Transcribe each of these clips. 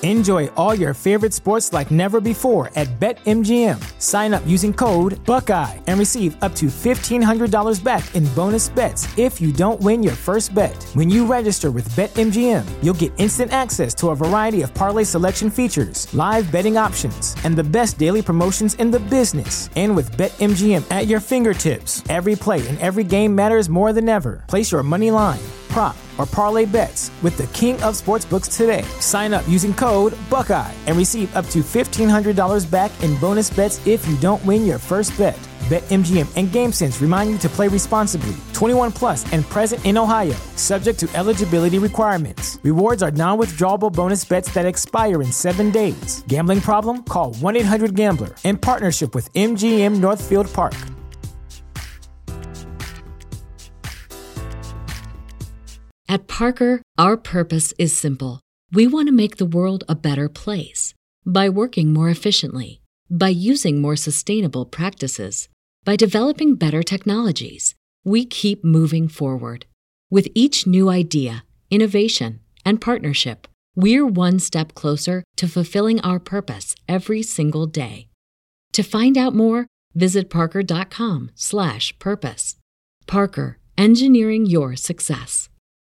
Enjoy all your favorite sports like never before at BetMGM. Sign up using code Buckeye and receive up to $1,500 back in bonus bets if you don't win your first bet. When you register with BetMGM, you'll get instant access to a variety of parlay selection features, live betting options, and the best daily promotions in the business. And with BetMGM at your fingertips, every play and every game matters more than ever. Place your money line, prop, or parlay bets with the king of sportsbooks today. Sign up using code Buckeye and receive up to $1,500 back in bonus bets if you don't win your first bet. BetMGM and GameSense remind you to play responsibly. 21 plus and present in Ohio, subject to eligibility requirements. Rewards are non-withdrawable bonus bets that expire in 7 days. Gambling problem? Call 1-800-GAMBLER. In partnership with MGM Northfield Park. At Parker, our purpose is simple. We want to make the world a better place by working more efficiently, by using more sustainable practices, by developing better technologies. We keep moving forward. With each new idea, innovation, and partnership, we're one step closer to fulfilling our purpose every single day. To find out more, visit parker.com/purpose. Parker, engineering your success.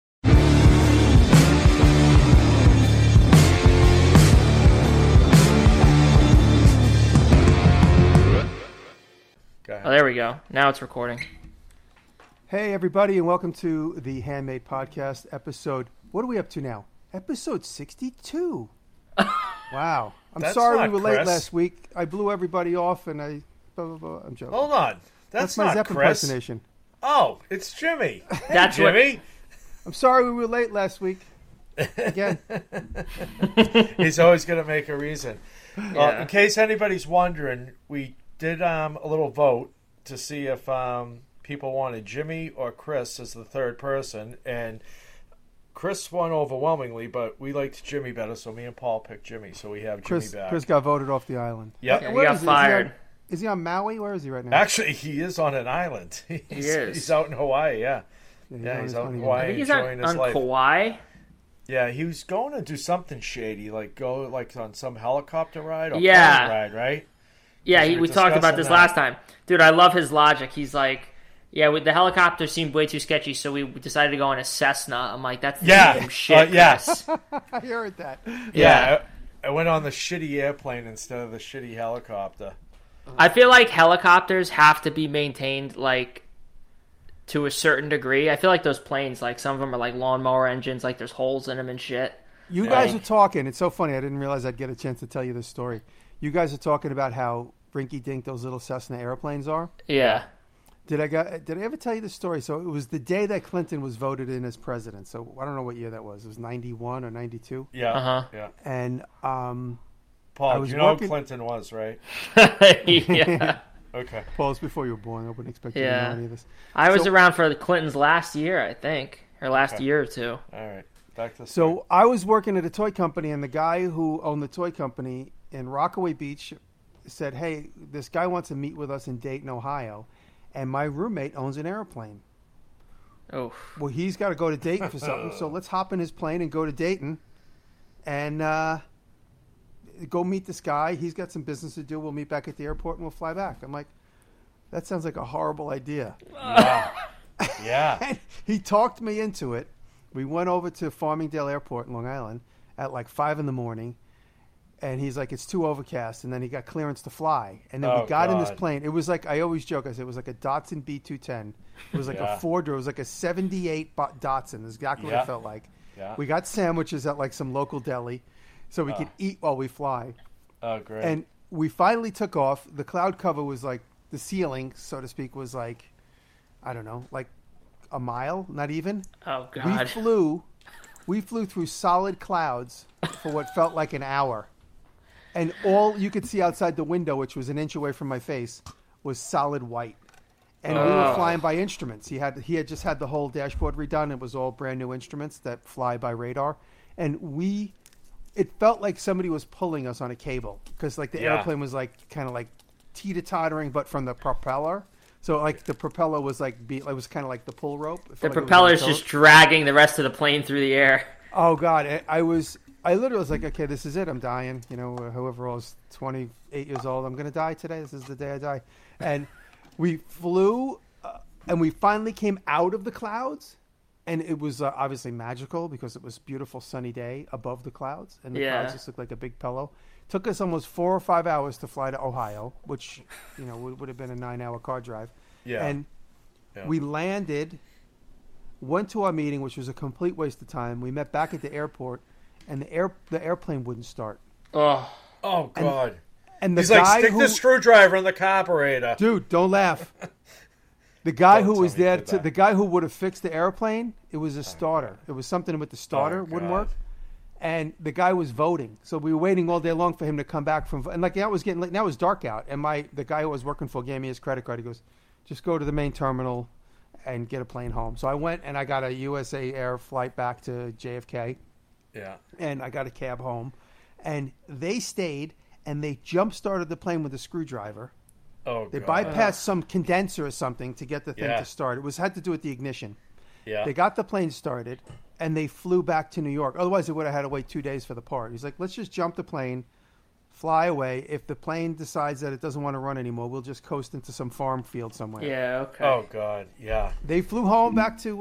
Oh, there we go. Now it's recording. Hey, everybody, and welcome to the Handmade Podcast episode. What are we up to now? Episode 62. Wow. I'm sorry we were late last week. I blew everybody off, and I... Blah, blah, blah. I'm joking. Hold on. That's my not Zepp Chris. impersonation. Oh, it's Jimmy. That's Jimmy. I'm sorry we were late last week. Again. He's always going to make a reason. Yeah. In case anybody's wondering, we did a little vote to see if people wanted Jimmy or Chris as the third person, and Chris won overwhelmingly, but we liked Jimmy better, so me and Paul picked Jimmy, so we have Jimmy back. Chris got voted off the island. Yep. Yeah, he got fired. Is he on Maui? Where is he right now? Actually, he is on an island. He's out in Hawaii, yeah. He's out in Hawaii I think he's enjoying his on life. Kauai. Yeah, he was going to do something shady, like go on some helicopter ride or plane ride, right? Yeah, we talked about this last time. Dude, I love his logic. He's like, yeah, with the helicopter seemed way too sketchy, so we decided to go on a Cessna. I'm like, that's the same shit. Yes. I heard that. Yeah, I went on the shitty airplane instead of the shitty helicopter. I feel like helicopters have to be maintained, like, to a certain degree. I feel like those planes, like, some of them are like lawnmower engines, like there's holes in them and shit. You guys are talking. It's so funny. I didn't realize I'd get a chance to tell you this story. You guys are talking about how rinky-dink those little Cessna airplanes are. Yeah. Did I ever tell you the story? So it was the day that Clinton was voted in as president. So I don't know what year that was. It was 91 or 92. Yeah. Yeah. And Paul, you know who Clinton was, right? Yeah. Okay. Paul, it's before you were born. I wouldn't expect you to know any of this. I was around for the Clintons last year, I think, or last year or two. All right. Back to the story. So I was working at a toy company, and the guy who owned the toy company in Rockaway Beach said, hey, this guy wants to meet with us in Dayton, Ohio, and my roommate owns an airplane. Oh. Well, he's got to go to Dayton for something, so let's hop in his plane and go to Dayton and go meet this guy. He's got some business to do. We'll meet back at the airport, and we'll fly back. I'm like, that sounds like a horrible idea. Yeah. And he talked me into it. We went over to Farmingdale Airport in Long Island at like 5 a.m, and he's like, it's too overcast. And then he got clearance to fly. And then we got in this plane. It was like, I always joke, I said it was like a Datsun B210. It was like a 4-door. It was like a 78 Datsun. That's exactly what it felt like. Yeah. We got sandwiches at like some local deli so we could eat while we fly. Oh, great. And we finally took off. The cloud cover was like, the ceiling, so to speak, was like, I don't know, like a mile, not even. Oh, God. We flew through solid clouds for what felt like an hour. And all you could see outside the window, which was an inch away from my face, was solid white. And we were flying by instruments. He had just had the whole dashboard redone. It was all brand new instruments that fly by radar. And it felt like somebody was pulling us on a cable because like the airplane was like kind of like teeter-tottering, but from the propeller. So like the propeller was like it was kind of like the pull rope. The propeller's just dragging the rest of the plane through the air. Oh God, I was I literally was like, okay, this is it. I'm dying. You know, whoever was 28 years old, I'm going to die today. This is the day I die. And we flew, and we finally came out of the clouds. And it was obviously magical because it was a beautiful sunny day above the clouds. And the clouds just looked like a big pillow. Took us almost 4 or 5 hours to fly to Ohio, which, you know, would have been a 9-hour car drive. Yeah. And we landed, went to our meeting, which was a complete waste of time. We met back at the airport, and the airplane wouldn't start. Oh God. And the He's guy like, stick the screwdriver in the carburetor. Dude, don't laugh. The guy who was there, the guy who would have fixed the airplane, it was a starter. It was something with the starter wouldn't work. And the guy was voting. So we were waiting all day long for him to come back from, and like that was getting late. Now it was dark out. And the guy who I was working for gave me his credit card. He goes, just go to the main terminal and get a plane home. So I went and I got a USA Air flight back to JFK. Yeah. And I got a cab home. And they stayed and they jump started the plane with a screwdriver. Oh, they God. bypassed some condenser or something to get the thing to start. It had to do with the ignition. Yeah. They got the plane started, and they flew back to New York. Otherwise, they would have had to wait 2 days for the part. He's like, let's just jump the plane, fly away. If the plane decides that it doesn't want to run anymore, we'll just coast into some farm field somewhere. Yeah, okay. Oh, God, yeah. They flew home back to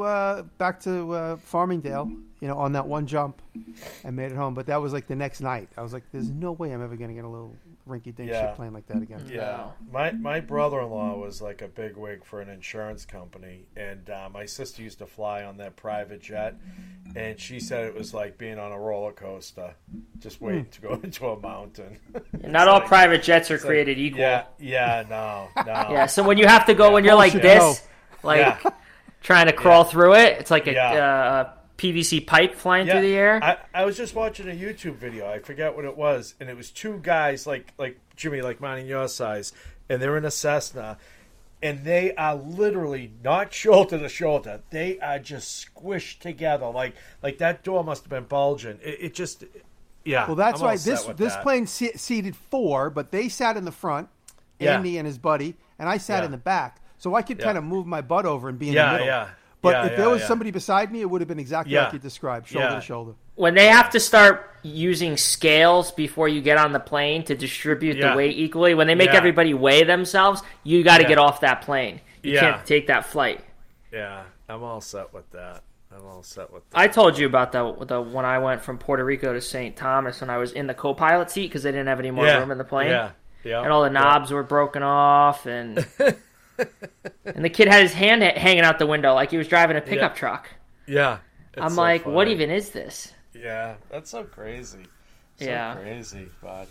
Farmingdale, you know, on that one jump and made it home. But that was like the next night. I was like, there's no way I'm ever going to get a little rinky-dink shit plane like that again. Yeah. My brother-in-law was like a bigwig for an insurance company, and my sister used to fly on that private jet, and she said it was like being on a roller coaster, just waiting to go into a mountain. Not all private jets are created equal. No. Yeah, so when you have to go when you're like this, trying to crawl through it, it's like a PVC pipe flying through the air. I was just watching a YouTube video. I forget what it was, and it was two guys like Jimmy, like mine and your size, and they're in a Cessna, and they are literally not shoulder to shoulder. They are just squished together. Like that door must have been bulging. It just, Well, that's why this plane seated 4, but they sat in the front, Andy and his buddy, and I sat in the back, so I could kind of move my butt over and be in the middle. Yeah. But if there was somebody beside me, it would have been exactly like you described, shoulder to shoulder. When they have to start using scales before you get on the plane to distribute the weight equally, when they make everybody weigh themselves, you got to get off that plane. You can't take that flight. Yeah, I'm all set with that. I told you about the when I went from Puerto Rico to St. Thomas when I was in the co-pilot seat because they didn't have any more room in the plane. Yeah. And all the knobs were broken off and... And the kid had his hand hanging out the window like he was driving a pickup truck. Yeah. I'm like, what even is this? Yeah, that's so crazy. Crazy.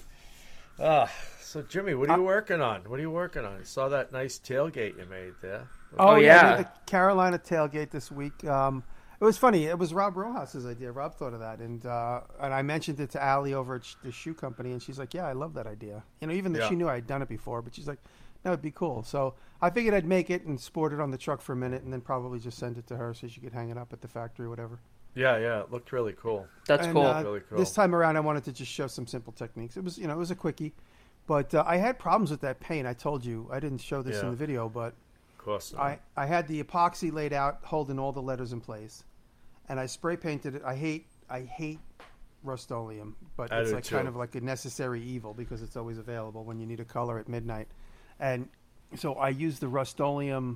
But, so Jimmy, what are you working on? I saw that nice tailgate you made there. Oh, yeah. I did the Carolina tailgate this week. It was funny. It was Rob Rojas's idea. Rob thought of that. And I mentioned it to Allie over at the shoe company, and she's like, yeah, I love that idea. You know, even though she knew I had done it before, but she's like, that would be cool. So I figured I'd make it and sport it on the truck for a minute and then probably just send it to her so she could hang it up at the factory or whatever. Yeah, it looked really cool. That's cool. Really cool. This time around, I wanted to just show some simple techniques. It was, it was a quickie, but I had problems with that paint. I told you I didn't show this in the video, but of course not. I had the epoxy laid out, holding all the letters in place, and I spray painted it. I hate Rust-Oleum, but it's like kind of like a necessary evil because it's always available when you need a color at midnight. And so I used the Rust-Oleum.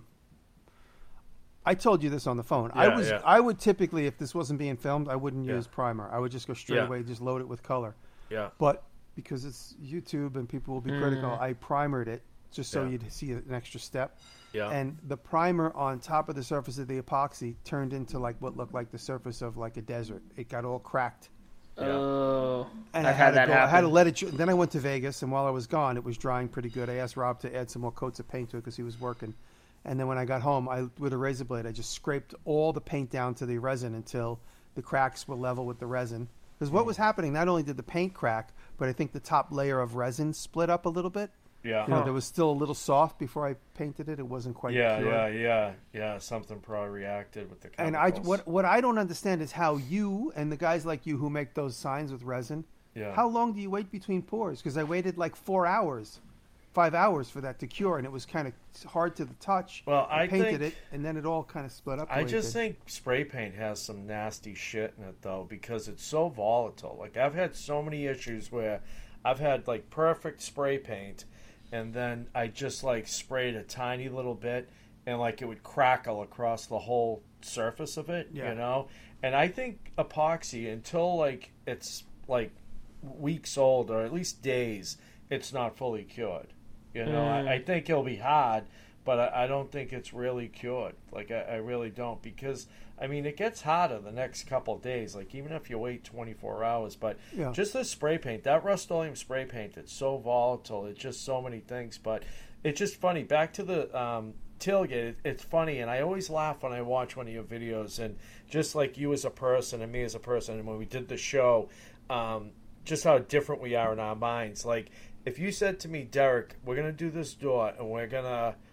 I told you this on the phone. I would typically, if this wasn't being filmed, I wouldn't use primer. I would just go straight away, just load it with color. Yeah. But because it's YouTube and people will be critical, I primered it just so you'd see an extra step. Yeah. And the primer on top of the surface of the epoxy turned into like what looked like the surface of like a desert. It got all cracked. Oh, and I've had that happen. I had to let it. Then I went to Vegas, and while I was gone, it was drying pretty good. I asked Rob to add some more coats of paint to it because he was working. And then when I got home, with a razor blade, I just scraped all the paint down to the resin until the cracks were level with the resin. Because what was happening, not only did the paint crack, but I think the top layer of resin split up a little bit. Yeah. There was still a little soft before I painted it. It wasn't quite pure. Yeah. Something probably reacted with the chemicals. And what I don't understand is how you and the guys like you who make those signs with resin, how long do you wait between pours? Because I waited like 4 hours 5 hours for that to cure, and it was kind of hard to the touch. Well, I painted it, and then it all kind of split up. I just think spray paint has some nasty shit in it, though, because it's so volatile. Like, I've had so many issues where I've had, like, perfect spray paint, and then I just, like, sprayed a tiny little bit, and, like, it would crackle across the whole surface of it, you know? And I think epoxy, until, like, it's, like, weeks old, or at least days, it's not fully cured. You know, I think it'll be hard, but I don't think it's really cured. Like, I really don't, because, I mean, it gets hotter the next couple of days, like, even if you wait 24 hours. But just the spray paint, that Rust-Oleum spray paint, it's so volatile. It's just so many things. But it's just funny. Back to the tailgate, it's funny, and I always laugh when I watch one of your videos, and just like you as a person and me as a person, and when we did the show, just how different we are in our minds. Like, if you said to me, Derek, we're going to do this door and we're going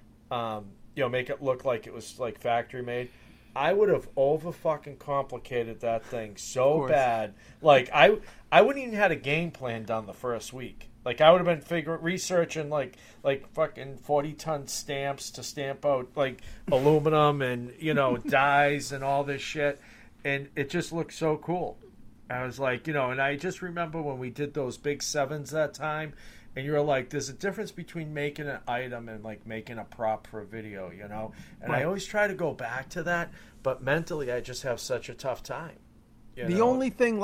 to, make it look like it was like factory made, I would have over fucking complicated that thing so bad. Like, I wouldn't even had a game plan done the first week. Like, I would have been researching like fucking 40-ton stamps to stamp out like aluminum and, dyes and all this shit. And it just looked so cool. I was like, and I just remember when we did those big sevens that time, and you were like, there's a difference between making an item and, like, making a prop for a video, And I always try to go back to that, but mentally I just have such a tough time. The only thing,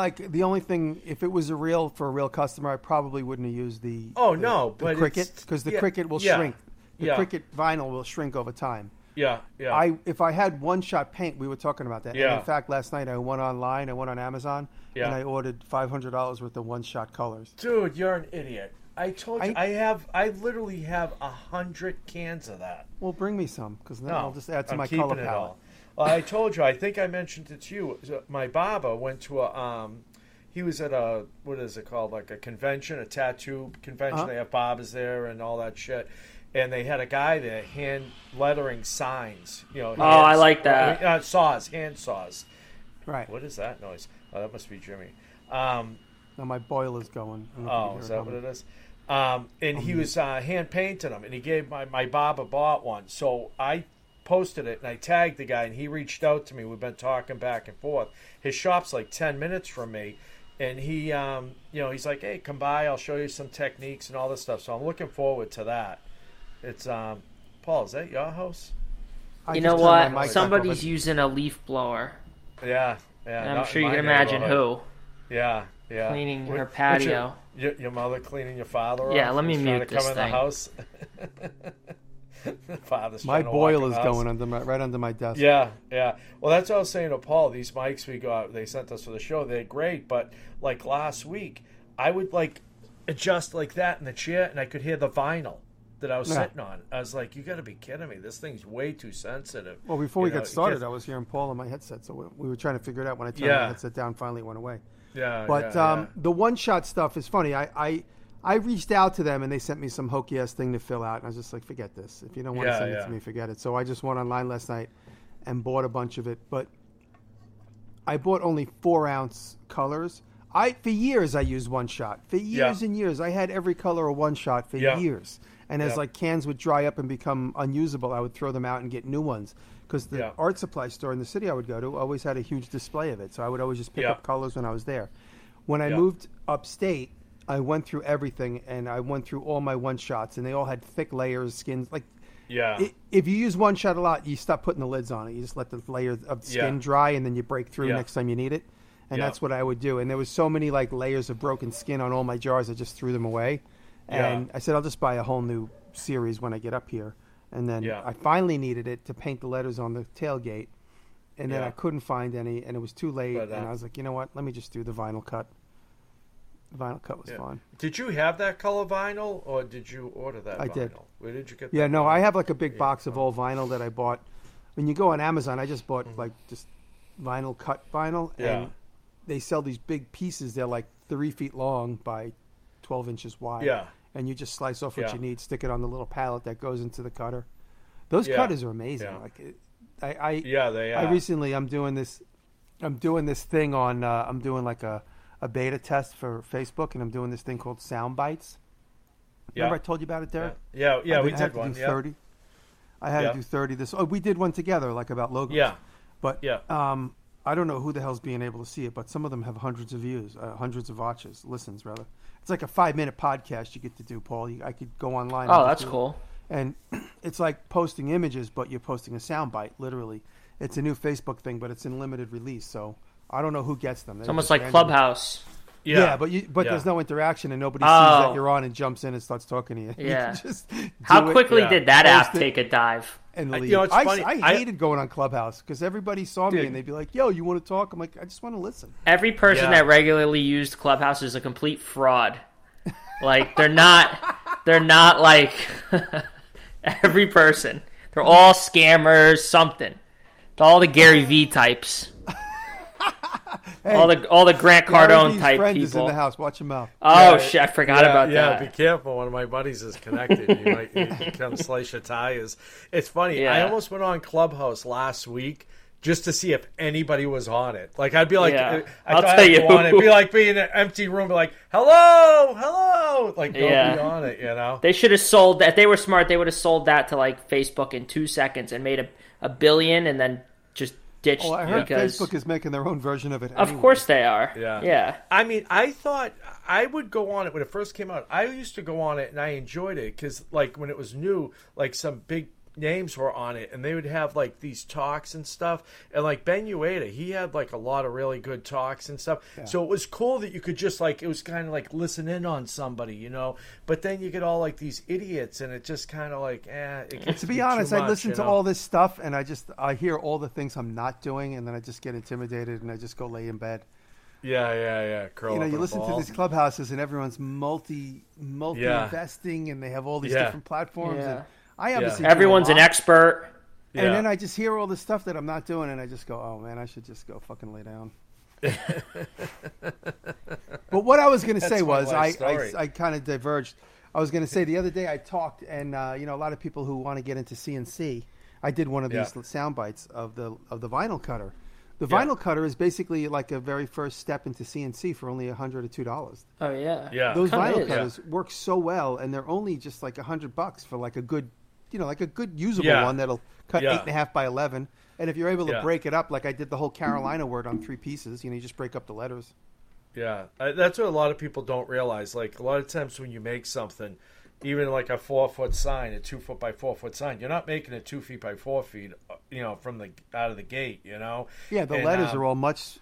if it was for a real customer, I probably wouldn't have used the Cricut, because the Cricut will shrink. The Cricut vinyl will shrink over time. Yeah. If I had one-shot paint, we were talking about that. Yeah. And in fact, last night I went online, I went on Amazon, and I ordered $500 worth of one-shot colors. Dude, you're an idiot. I told you, I literally have 100 cans of that. Well, bring me some, because then I'll just add to my color palette. Well, I told you, I think I mentioned it to you. My Baba went to he was at a, what is it called, like a convention, a tattoo convention. They have Babas there and all that shit. And they had a guy there hand lettering signs. I like that. Hand saws. Right. What is that noise? Oh, that must be Jimmy. Now my boiler's going. Is that what it is? And he was hand painting them, and he gave my Baba bought one. So I posted it, and I tagged the guy, and he reached out to me. We've been talking back and forth. His shop's like 10 minutes from me, and he, he's like, hey, come by. I'll show you some techniques and all this stuff. So I'm looking forward to that. It's Paul, is that your house? You know what? Somebody's using a leaf blower. Yeah. I'm sure you can imagine who. Yeah. Cleaning her patio. Your mother cleaning your father? Yeah, let me mute this thing. Come in the house. My boiler's going right under my desk. Yeah. Well, that's what I was saying to Paul. These mics we got, they sent us for the show. They're great, but like last week, I would like adjust like that in the chair, and I could hear the vinyl that I was sitting on. I was like, you got to be kidding me. This thing's way too sensitive. Well, before we got started, I was hearing Paul on my headset, so we were trying to figure it out. When I turned my headset down, finally it went away. Yeah. But the one-shot stuff is funny. I reached out to them, and they sent me some hokey-ass thing to fill out, and I was just like, forget this. If you don't want to send it to me, forget it. So I just went online last night and bought a bunch of it. But I bought only 4-ounce colors. For years, I used one-shot. For years and years. I had every color of one-shot for years. And as like cans would dry up and become unusable, I would throw them out and get new ones. Because the art supply store in the city I would go to always had a huge display of it. So I would always just pick up colors when I was there. When I moved upstate, I went through everything, and I went through all my one-shots, and they all had thick layers, skins. Like, if you use one-shot a lot, you stop putting the lids on it. You just let the layer of skin dry, and then you break through next time you need it. And that's what I would do. And there was so many like layers of broken skin on all my jars, I just threw them away. And I said, I'll just buy a whole new series when I get up here. And then I finally needed it to paint the letters on the tailgate. And then I couldn't find any, and it was too late. And I was like, you know what? Let me just do the vinyl cut. The vinyl cut was fun. Did you have that color vinyl, or did you order that vinyl? I did. Where did you get that? Yeah, no, I have like a big box of all vinyl that I bought. When you go on Amazon, I just bought like just vinyl cut vinyl. And they sell these big pieces. They're like 3 feet long by 12 inches wide. Yeah. And you just slice off what you need, stick it on the little pallet that goes into the cutter. Those cutters are amazing. Yeah. Like, they are. I recently, I'm doing this thing on. I'm doing like a beta test for Facebook, and I'm doing this thing called Sound Bites. Remember I told you about it, Derek? Yeah, we did one. 30. I had to do 30 this. Oh, we did one together, like about logos. Yeah. But I don't know who the hell's being able to see it, but some of them have hundreds of views, hundreds of watches, listens rather. It's like a 5-minute podcast you get to do, Paul. I could go online. Oh, that's cool. And it's like posting images, but you're posting a soundbite, literally. It's a new Facebook thing, but it's in limited release, so I don't know who gets them. It's almost like Clubhouse. Yeah, but there's no interaction, and nobody sees that you're on and jumps in and starts talking to you. Yeah. You just How quickly did that app take a dive? And leave. It's funny. I hated going on Clubhouse because everybody saw me and they'd be like, "Yo, you want to talk?" I'm like, "I just want to listen." Every person that regularly used Clubhouse is a complete fraud. Like they're not like every person. They're all scammers. Something. It's all the Gary V types. Hey, all the Grant Cardone type friend people. Is in the house. Watch him out. Oh shit! I forgot about that. Yeah, be careful. One of my buddies is connected. You might come slice your tires. It's funny. I almost went on Clubhouse last week just to see if anybody was on it. Like I'd be like, I'll tell you, it'd be like being in an empty room, be like, hello, like don't be on it. You know, they should have sold that. If they were smart, they would have sold that to like Facebook in 2 seconds and made a billion, and then just ditched. Oh, I heard Facebook is making their own version of it. Of course they are. Yeah. I mean, I thought I would go on it when it first came out. I used to go on it and I enjoyed it because, like, when it was new, like some big names were on it and they would have like these talks and stuff. And like Ben Ueda, he had like a lot of really good talks and stuff. Yeah. So it was cool that you could just like, it was kind of like listen in on somebody, you know. But then you get all like these idiots and it just kind of like, it gets to be honest, much, I listen to all this stuff and I hear all the things I'm not doing and then I just get intimidated and I just go lay in bed. Yeah. You listen to these clubhouses and everyone's multi investing and they have all these different platforms and I obviously everyone's an expert. And then I just hear all this stuff that I'm not doing and I just go, oh man, I should just go fucking lay down. But what I was going to say was I kind of diverged. I was going to say the other day I talked and a lot of people who want to get into CNC, I did one of these sound bites of the vinyl cutter. The vinyl cutter is basically like a very first step into CNC for only $100 or $2. Oh yeah. Those vinyl cutters work so well, and they're only just like $100 for like a good, like a good usable one that'll cut 8.5 by 11. And if you're able to break it up, like I did the whole Carolina word on 3 pieces, you just break up the letters. Yeah, that's what a lot of people don't realize. Like a lot of times when you make something, even like a 4-foot sign, a 2 foot by 4 foot sign, you're not making it 2 feet by 4 feet, from the out of the gate, Yeah, the letters are all much,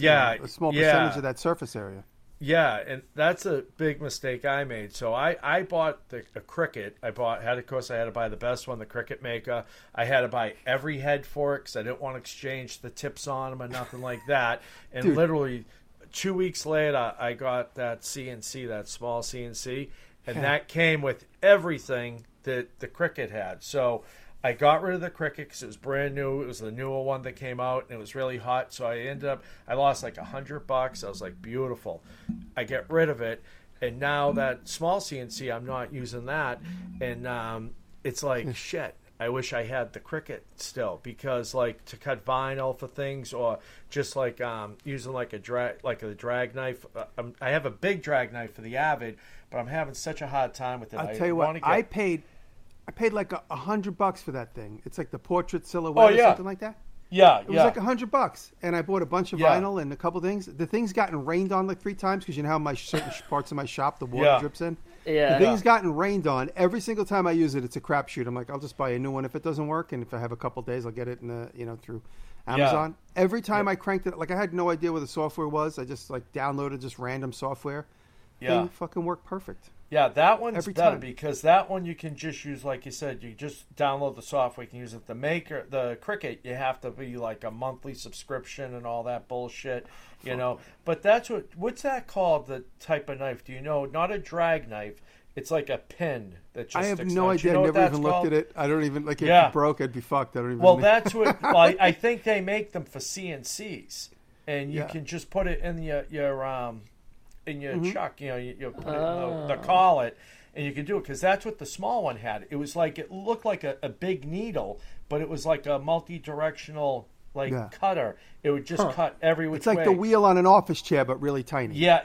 a small percentage of that surface area. Yeah, and that's a big mistake I made. So I bought a Cricut. I had to buy the best one, the Cricut Maker. I had to buy every head for it because I didn't want to exchange the tips on them or nothing like that. And literally 2 weeks later, I got that CNC, that small CNC. And that came with everything that the Cricut had. So I got rid of the Cricut because it was brand new. It was the newer one that came out, and it was really hot. So I lost like $100. I was like, beautiful. I get rid of it. And now that small CNC, I'm not using that. And it's like, shit. I wish I had the Cricut still because, like, to cut vinyl for things or just like using like a drag knife. I have a big drag knife for the Avid, but I'm having such a hard time with it. I'll tell you what, I paid like $100 for that thing. It's like the portrait silhouette or something like that. Yeah, it was like $100, and I bought a bunch of vinyl and a couple things. The thing's gotten rained on like 3 times because you know how my certain parts of my shop the water drips in. Yeah, the thing's gotten rained on. Every single time I use it, it's a crapshoot. I'm like, I'll just buy a new one if it doesn't work, and if I have a couple days, I'll get it in the through Amazon. Every time I cranked it, like I had no idea what the software was. I just like downloaded just random software. Thing fucking worked perfect. Yeah, that one's better because that one you can just use, like you said, you just download the software, you can use it. The Cricut, you have to be like a monthly subscription and all that bullshit, But that's what's that called, the type of knife? Do you know? Not a drag knife. It's like a pin that just I have no idea. I've never even looked at it. I don't even, like, if it broke, I'd be fucked. I don't even Well, that's what, I think they make them for CNCs, and you can just put it in your in your chuck, you put it in the collet, and you can do it because that's what the small one had. It was like, it looked like a big needle, but it was like a multi-directional Yeah. cutter. It would just cut every which It's like way. the wheel on an office chair, but really tiny. Yeah.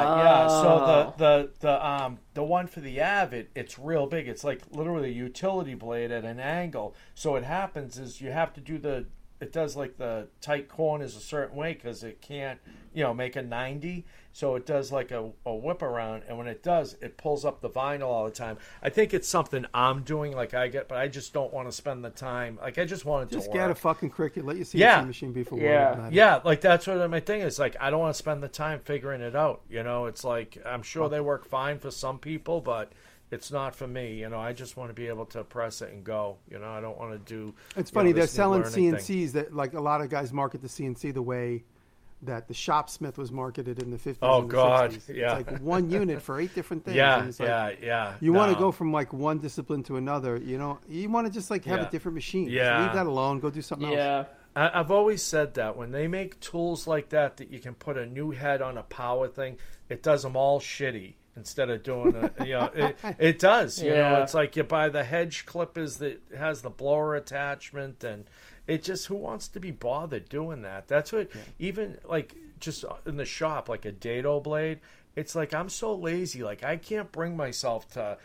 So the one for the Avid, it's real big. It's like literally a utility blade at an angle. So what happens is you have to do it does like the tight corners a certain way because it can't, make a 90. So it does like a whip around, and when it does, it pulls up the vinyl all the time. I think it's something I'm doing, but I just don't want to spend the time. Like I just want it to work. Just get a fucking Cricut. Let your CNC machine be for one. Yeah, like that's what my thing is. Like I don't want to spend the time figuring it out. It's like I'm sure they work fine for some people, but it's not for me. I just want to be able to press it and go. I don't want to do. It's funny they're this selling learning CNCs thing. that like a lot of guys market the CNC the way that the Shopsmith was marketed in the 50s. Oh, and the God, 60s. yeah. It's like one unit for 8 different things. Yeah, and it's like, yeah. You want to go from like one discipline to another. You want to just like have a different machine. Yeah. Just leave that alone. Go do something else. Yeah. I've always said that when they make tools like that you can put a new head on a power thing, it does them all shitty instead of doing it does. It's like you buy the hedge clippers that has the blower attachment, and it just, who wants to be bothered doing that? That's what, even like just in the shop, like a dado blade, it's like I'm so lazy. Like I can't bring myself to,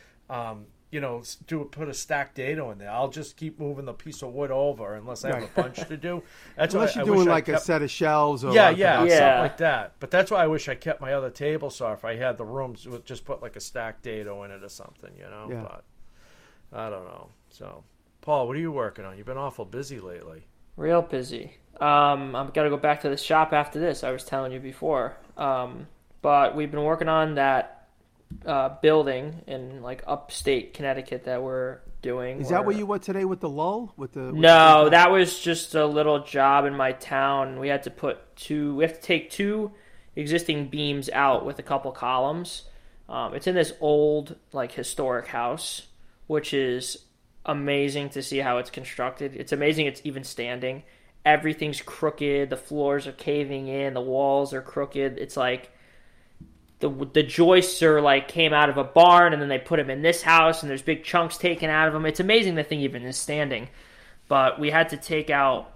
put a stacked dado in there. I'll just keep moving the piece of wood over unless I have a bunch to do. That's Unless why you're I doing wish I like a kept, set of shelves or something Yeah. like that. But that's why I wish I kept my other table saw if I had the rooms with just put like a stacked dado in it or something, Yeah. But I don't know. So, Paul, what are you working on? You've been awful busy lately. Real busy. I'm gonna go back to the shop after this. I was telling you before. But we've been working on that building in like upstate Connecticut that we're doing. Is that where you were today with the lull? No, that was just a little job in my town. We had to take 2 existing beams out with a couple columns. It's in this old like historic house, which is amazing to see how it's constructed. It's amazing it's even standing. Everything's crooked. The floors are caving in. The walls are crooked. It's like the joists are like came out of a barn and then they put them in this house and there's big chunks taken out of them. It's amazing the thing even is standing. But we had to take out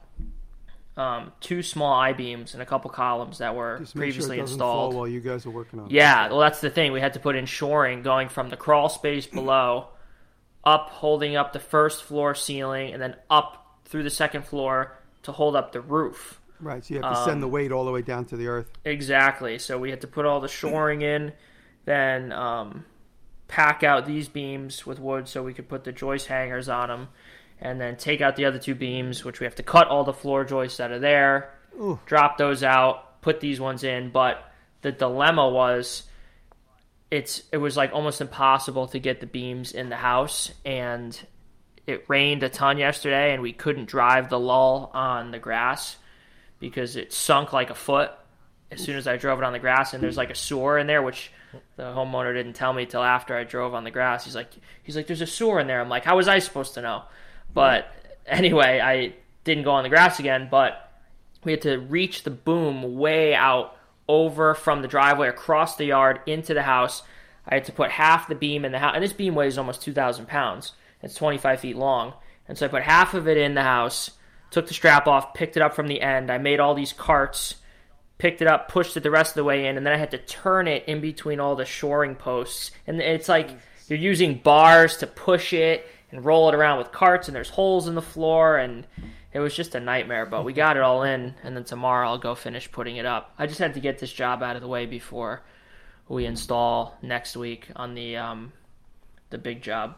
2 small I-beams and a couple columns that were Just make previously sure it doesn't installed. fall while you guys are working on it. Yeah, well that's the thing. We had to put in shoring going from the crawl space below up, holding up the first floor ceiling, and then up through the second floor to hold up the roof. Right, so you have to send the weight all the way down to the earth. Exactly. So we had to put all the shoring in, then pack out these beams with wood so we could put the joist hangers on them, and then take out the other 2 beams, which we have to cut all the floor joists out of there, drop those out, put these ones in. But the dilemma was it was like almost impossible to get the beams in the house, and it rained a ton yesterday, and we couldn't drive the lull on the grass because it sunk like a foot as soon as I drove it on the grass, and there's like a sewer in there, which the homeowner didn't tell me till after I drove on the grass. He's like, there's a sewer in there. I'm like, how was I supposed to know? But anyway, I didn't go on the grass again, but we had to reach the boom way out over from the driveway across the yard into the house. I had to put half the beam in the house, and this beam weighs almost 2,000 pounds. It's 25 feet long. And so I put half of it in the house, took the strap off, picked it up from the end. I made all these carts, picked it up, pushed it the rest of the way in, and then I had to turn it in between all the shoring posts. And it's like you're using bars to push it and roll it around with carts, and there's holes in the floor, and it was just a nightmare. But we got it all in, and then tomorrow I'll go finish putting it up. I just had to get this job out of the way before we install next week on the big job.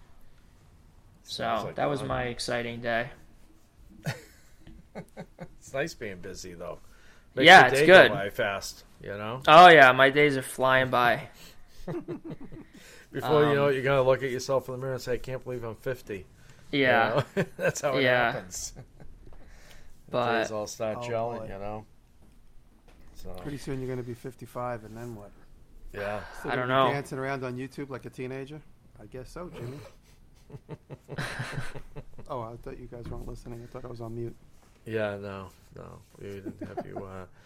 So that was my exciting day. It's nice being busy, though. Yeah, it's good. Go by fast, Oh yeah, my days are flying by. Before you know it, you're gonna look at yourself in the mirror and say, "I can't believe I'm 50." Yeah, That's how it happens. But days all start gelling, So Pretty soon you're going to be 55, and then what? yeah, Still I don't gonna be know. Dancing around on YouTube like a teenager? I guess so, Jimmy. Oh, I thought you guys weren't listening. I thought I was on mute. yeah, no, we didn't have you.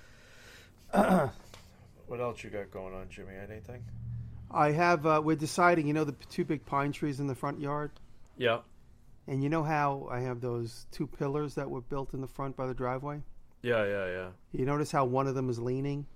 What else you got going on, Jimmy? Anything? I have. We're deciding. The 2 big pine trees in the front yard. Yeah. And you know how I have those 2 pillars that were built in the front by the driveway? Yeah. You notice how one of them is leaning?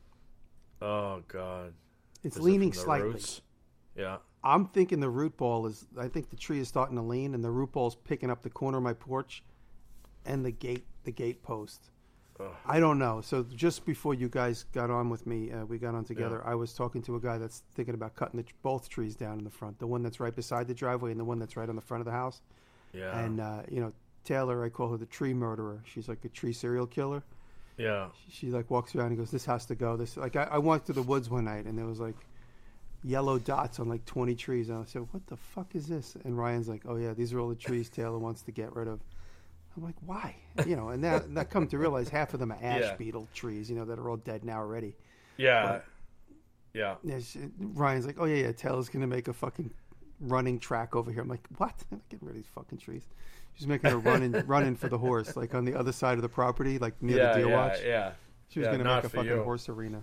Oh God. It's Is it leaning from the slightly. roots? Yeah. I'm thinking the root ball is. I think the tree is starting to lean, and the root ball is picking up the corner of my porch, and the gate post. Ugh. I don't know. So just before you guys got on with me, we got on together. I was talking to a guy that's thinking about cutting both trees down in the front, the one that's right beside the driveway and the one that's right on the front of the house. Yeah. And Taylor, I call her the tree murderer. She's like a tree serial killer. Yeah. She like walks around and goes, "This has to go." This like I walked through the woods one night and there was like yellow dots on like 20 trees. And I said, "What the fuck is this?" And Ryan's like, "Oh yeah, these are all the trees Taylor wants to get rid of." I'm like, "Why?" And that come to realize half of them are ash beetle trees, that are all dead now already. Yeah. But, yeah. Ryan's like, "Oh yeah, Taylor's gonna make a fucking running track over here." I'm like, "What?" I'm not getting rid of these fucking trees. She's making a running for the horse, like on the other side of the property, like near the deer watch. Yeah. She was going to make a fucking horse arena.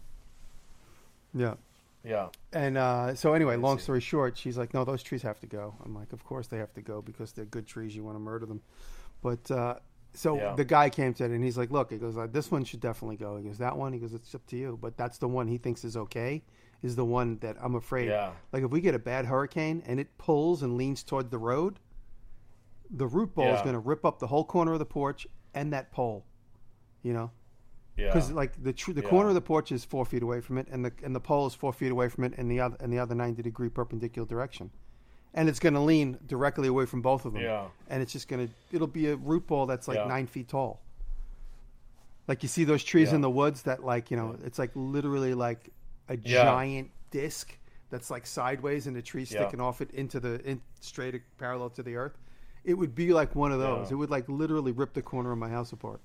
Yeah. Yeah. And so anyway, long story short, she's like, "No, those trees have to go." I'm like, "Of course they have to go because they're good trees. You want to murder them." But the guy came to it and he's like, "Look," he goes, "this one should definitely go." He goes, "That one?" He goes, "It's up to you." But that's the one he thinks is okay, is the one that I'm afraid. Yeah. Like if we get a bad hurricane and it pulls and leans toward the road, the root ball is going to rip up the whole corner of the porch and that pole, Yeah. because like the corner of the porch is 4 feet away from it, and the pole is 4 feet away from it, in the other 90-degree perpendicular direction, and it's going to lean directly away from both of them. Yeah. And it's just it'll be a root ball that's like 9 feet tall. Like you see those trees in the woods that it's like literally like a giant disc that's like sideways and the tree sticking off it straight parallel to the earth. It would be like one of those. It would like literally rip the corner of my house apart.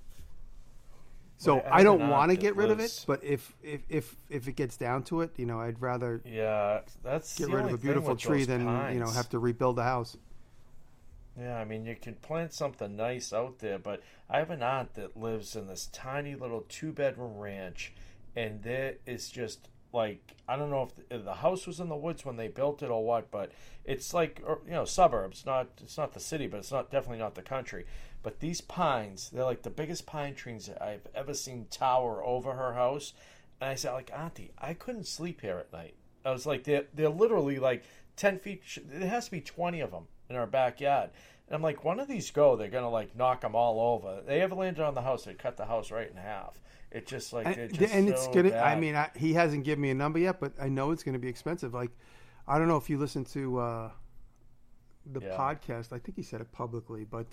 So I don't want to get rid of it, but if it gets down to it, I'd rather that's get rid of a beautiful tree than have to rebuild the house. Yeah, I mean you can plant something nice out there, but I have an aunt that lives in this tiny little 2-bedroom ranch, and there is just like, I don't know if the house was in the woods when they built it or what, but it's like suburbs. It's not the city, but it's definitely not the country. But these pines, they're like the biggest pine trees that I've ever seen tower over her house. And I said, like, "Auntie, I couldn't sleep here at night." I was like, they're literally like 10 feet. There has to be 20 of them in our backyard. And I'm like, one of these they're gonna like knock them all over. They ever landed on the house, they'd cut the house right in half. It's just like it's gonna. Bad. I mean, he hasn't given me a number yet, but I know it's gonna be expensive. Like, I don't know if you listen to the podcast. I think he said it publicly, but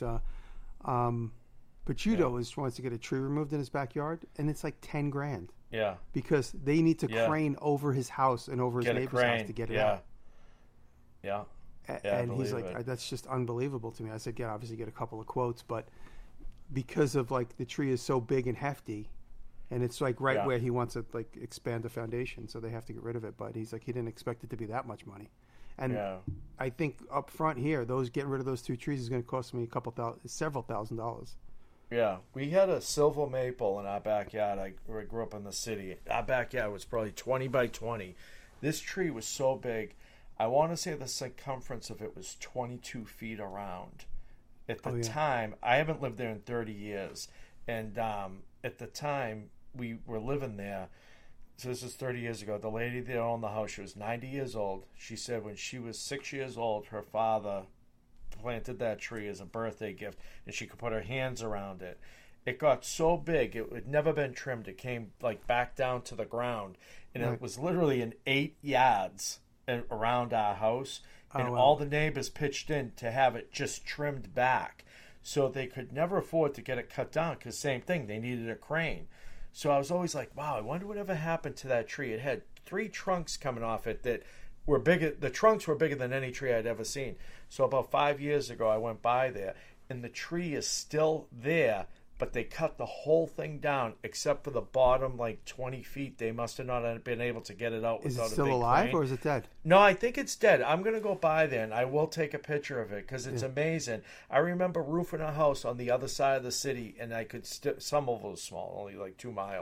Pachuto wants to get a tree removed in his backyard, and it's like $10,000. Yeah, because they need to crane over his house and over his neighbor's house to get it out. Yeah. And he's like, "That's just unbelievable to me." I said, obviously get a couple of quotes, but because of like the tree is so big and hefty. And it's like where he wants to like expand the foundation, so they have to get rid of it. But he's like, he didn't expect it to be that much money. And I think up front here, getting rid of those 2 trees is going to cost me several $1,000s. Yeah, we had a silver maple in our backyard. I grew up in the city. Our backyard was probably 20 by 20. This tree was so big. I want to say the circumference of it was 22 feet around. At the time, I haven't lived there in 30 years. And at the time, we were living there. So this is 30 years ago. The lady that owned the house, she was 90 years old. She said when she was 6 years old, her father planted that tree as a birthday gift, and she could put her hands around it. It got so big, it had never been trimmed. It came like back down to the ground, and it was literally in 8 yards around our house. And all the neighbors pitched in to have it just trimmed back. So they could never afford to get it cut down because same thing, they needed a crane. So I was always like, wow, I wonder whatever happened to that tree. It had 3 trunks coming off it that were bigger. The trunks were bigger than any tree I'd ever seen. So about 5 years ago, I went by there, and the tree is still there, but they cut the whole thing down except for the bottom, like 20 feet. They must have not been able to get it out without a big crane. Is it still alive or is it dead? No, I think it's dead. I'm going to go by there, and I will take a picture of it because it's amazing. I remember roofing a house on the other side of the city, and I could some of it was small, only like 2 miles.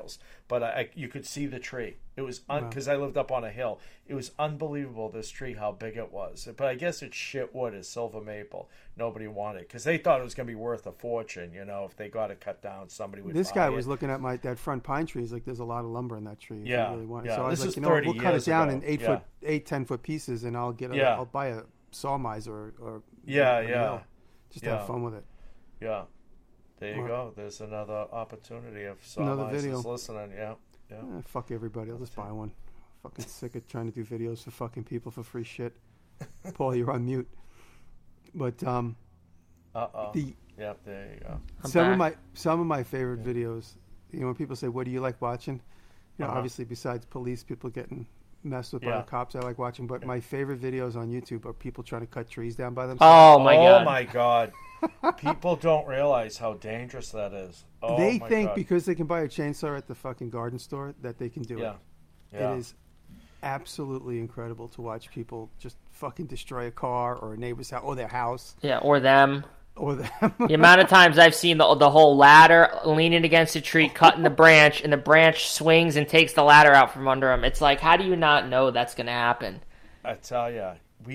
but you could see the tree. It was because I lived up on a hill. It was unbelievable, this tree, how big it was. But I guess it's shit wood, it's silver maple. Nobody wanted it because they thought it was going to be worth a fortune. If they got it cut down, somebody would. This buy guy it. was looking at that front pine tree. He's like, "There's a lot of lumber in that tree. If Yeah, you really want it." yeah. So I was This like, is "We'll 30 cut it years down ago. in 10-foot pieces, and I'll I'll buy a sawmiser or just to have fun with it." Yeah. There you go. There's another opportunity if Another someone video. is listening. Yeah. Fuck everybody. I'll just buy one. Fucking sick of trying to do videos for fucking people for free shit. Paul, you're on mute. But Yep, there you go. some of my favorite videos, when people say, "What do you like watching?" Obviously besides police people getting messed with by the cops, I like watching. But my favorite videos on YouTube are people trying to cut trees down by themselves. Oh my god. People don't realize how dangerous that is. They think because they can buy a chainsaw at the fucking garden store that they can do it. Yeah. It is absolutely incredible to watch people just fucking destroy a car or a neighbor's house or their house. Yeah, or them. The amount of times I've seen the whole ladder leaning against a tree, cutting the branch, and the branch swings and takes the ladder out from under them. It's like, how do you not know that's going to happen? I tell you,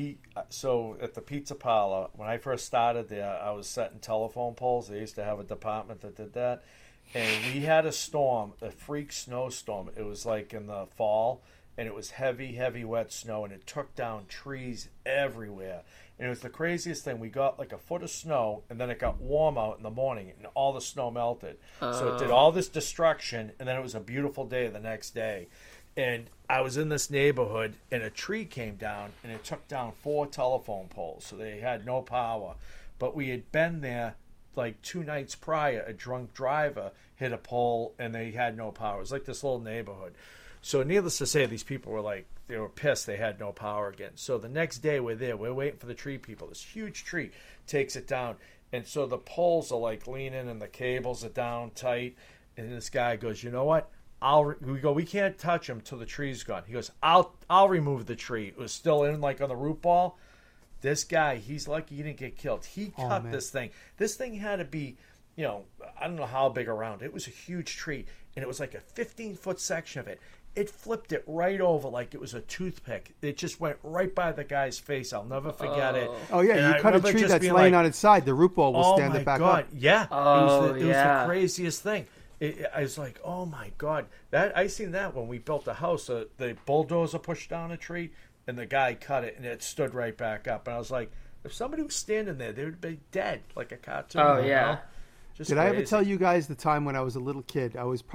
so at the pizza parlor, when I first started there, I was setting telephone poles. They used to have a department that did that. And we had a storm, a freak snowstorm. It was like in the fall, and it was heavy, heavy, wet snow, and it took down trees everywhere. And it was the craziest thing. We got like a foot of snow, and then it got warm out in the morning, and all the snow melted. So it did all this destruction, and then it was a beautiful day the next day. And I was in this neighborhood, and a tree came down, and it took down 4 telephone poles. So they had no power. But we had been there like 2 nights prior. A drunk driver hit a pole, and they had no power. It was like this little neighborhood. So needless to say, these people were like, they were pissed they had no power again. So the next day we're there. We're waiting for the tree people. This huge tree takes it down. And so the poles are like leaning, and the cables are down tight. And this guy goes, "You know what? We can't touch him till the tree's gone." He goes, I'll remove the tree. It was still in like on the root ball. This guy, he's lucky he didn't get killed. He cut this thing. This thing had to be, I don't know how big around. It was a huge tree, and it was like a 15-foot section of it. It flipped it right over like it was a toothpick. It just went right by the guy's face. I'll never forget it. Oh yeah, And you cut a tree that's laying on its side. The root ball will stand it back up. Yeah. Oh, it was the craziest thing. I was like, oh my god! I seen that when we built the house. The bulldozer pushed down a tree, and the guy cut it, and it stood right back up. And I was like, if somebody was standing there, they would be dead, like a cartoon. Oh yeah. Did I ever tell you guys the time when I was a little kid?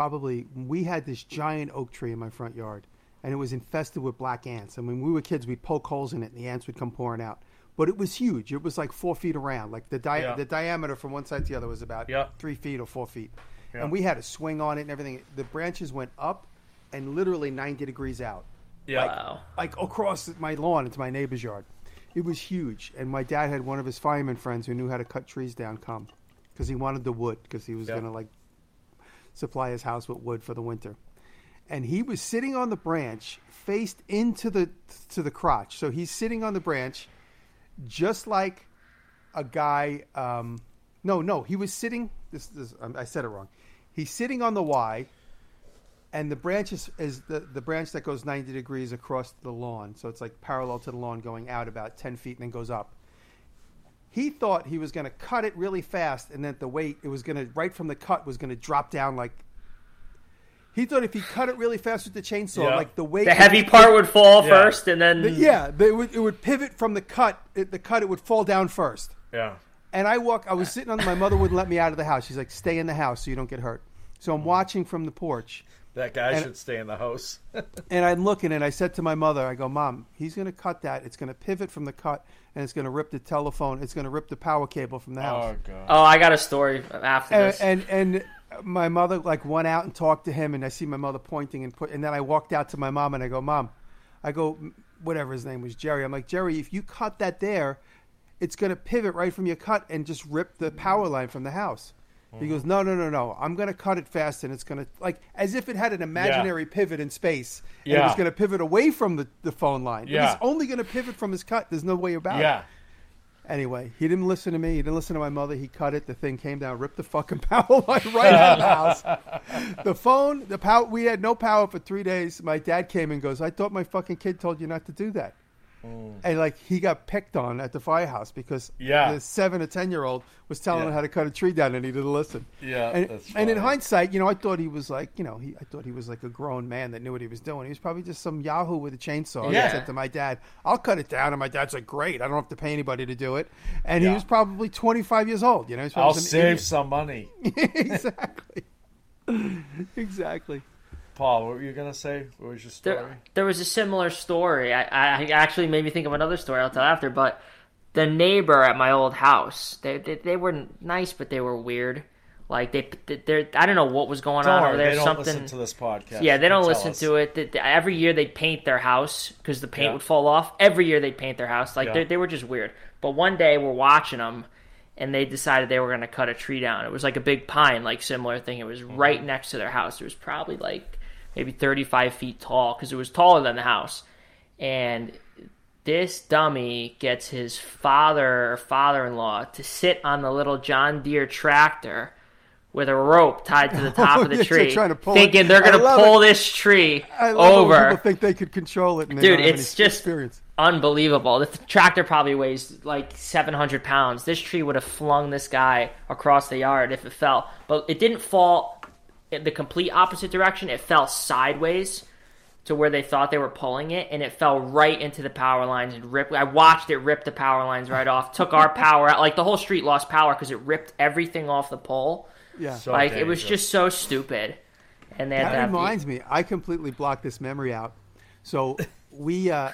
We had this giant oak tree in my front yard, and it was infested with black ants. And when we were kids, we'd poke holes in it, and the ants would come pouring out. But it was huge. It was like 4 feet around. Like the diameter from one side to the other was about 3 feet or 4 feet. Yeah. And we had a swing on it and everything. The branches went up and literally 90 degrees out. Yeah. Like across my lawn into my neighbor's yard. It was huge. And my dad had one of his fireman friends who knew how to cut trees down come. Because he wanted the wood. Because he was going to supply his house with wood for the winter. And he was sitting on the branch faced into the crotch. So he's sitting on the branch just like a guy... No, he was sitting... I said it wrong. He's sitting on the Y, and the branch is the branch that goes 90 degrees across the lawn. So it's like parallel to the lawn going out about 10 feet and then goes up. He thought he was going to cut it really fast, and that the weight, it was going to, right from the cut, was going to drop down like... He thought if he cut it really fast with the chainsaw, like the weight... The heavy part would fall first, and then... it would pivot from the cut. It would fall down first. Yeah. And I was sitting on, my mother wouldn't let me out of the house. She's like, stay in the house so you don't get hurt. So I'm watching from the porch. That guy should stay in the house. And I'm looking, and I said to my mother, I go, Mom, he's going to cut that. It's going to pivot from the cut, and it's going to rip the telephone. It's going to rip the power cable from the house. Oh, God. Oh, I got a story after this. And my mother went out and talked to him, and I see my mother pointing, and then I walked out to my mom, and I go, Mom, whatever his name was, Jerry. I'm like, Jerry, if you cut that there, it's going to pivot right from your cut and just rip the power line from the house. He goes, no. I'm going to cut it fast, and it's going to, as if it had an imaginary pivot in space. And it was going to pivot away from the phone line. Yeah. It was only going to pivot from his cut. There's no way about it. Anyway, he didn't listen to me. He didn't listen to my mother. He cut it. The thing came down, ripped the fucking power line right out of the house. The phone, the power. We had no power for 3 days. My dad came and goes, "I thought my fucking kid told you not to do that." And like he got picked on at the firehouse because the 7 or 10-year-old was telling him how to cut a tree down, and he didn't listen. And in hindsight, I thought he was like, I thought he was like a grown man that knew what he was doing. He was probably just some yahoo with a chainsaw. He said to my dad, "I'll cut it down," and my dad's like, "Great, I don't have to pay anybody to do it." And he was probably 25 years old. I'll save some money. Exactly. Paul, what were you going to say? What was your story? There was a similar story. I actually made me think of another story I'll tell after, but the neighbor at my old house, they were nice, but they were weird. Like, they I don't know what was going on over there. They don't listen to this podcast. Yeah, they don't listen to it. Every year they'd paint their house because the paint would fall off. Every year they'd paint their house. Like, they were just weird. But one day we're watching them, and they decided they were going to cut a tree down. It was like a big pine, like similar thing. It was right next to their house. It was probably like maybe 35 feet tall because it was taller than the house. And this dummy gets his father or father-in-law to sit on the little John Deere tractor with a rope tied to the top of the tree, thinking they're going to pull this tree over. People think they could control it. And dude, it's just unbelievable. The tractor probably weighs like 700 pounds. This tree would have flung this guy across the yard if it fell. But it didn't fall in the complete opposite direction. It fell sideways to where they thought they were pulling it, and it fell right into the power lines and ripped. I watched it rip the power lines right off, took our power out. Like, the whole street lost power because it ripped everything off the pole. Yeah. So like, dangerous. It was just so stupid. And that reminds me, I completely blocked this memory out. So we, did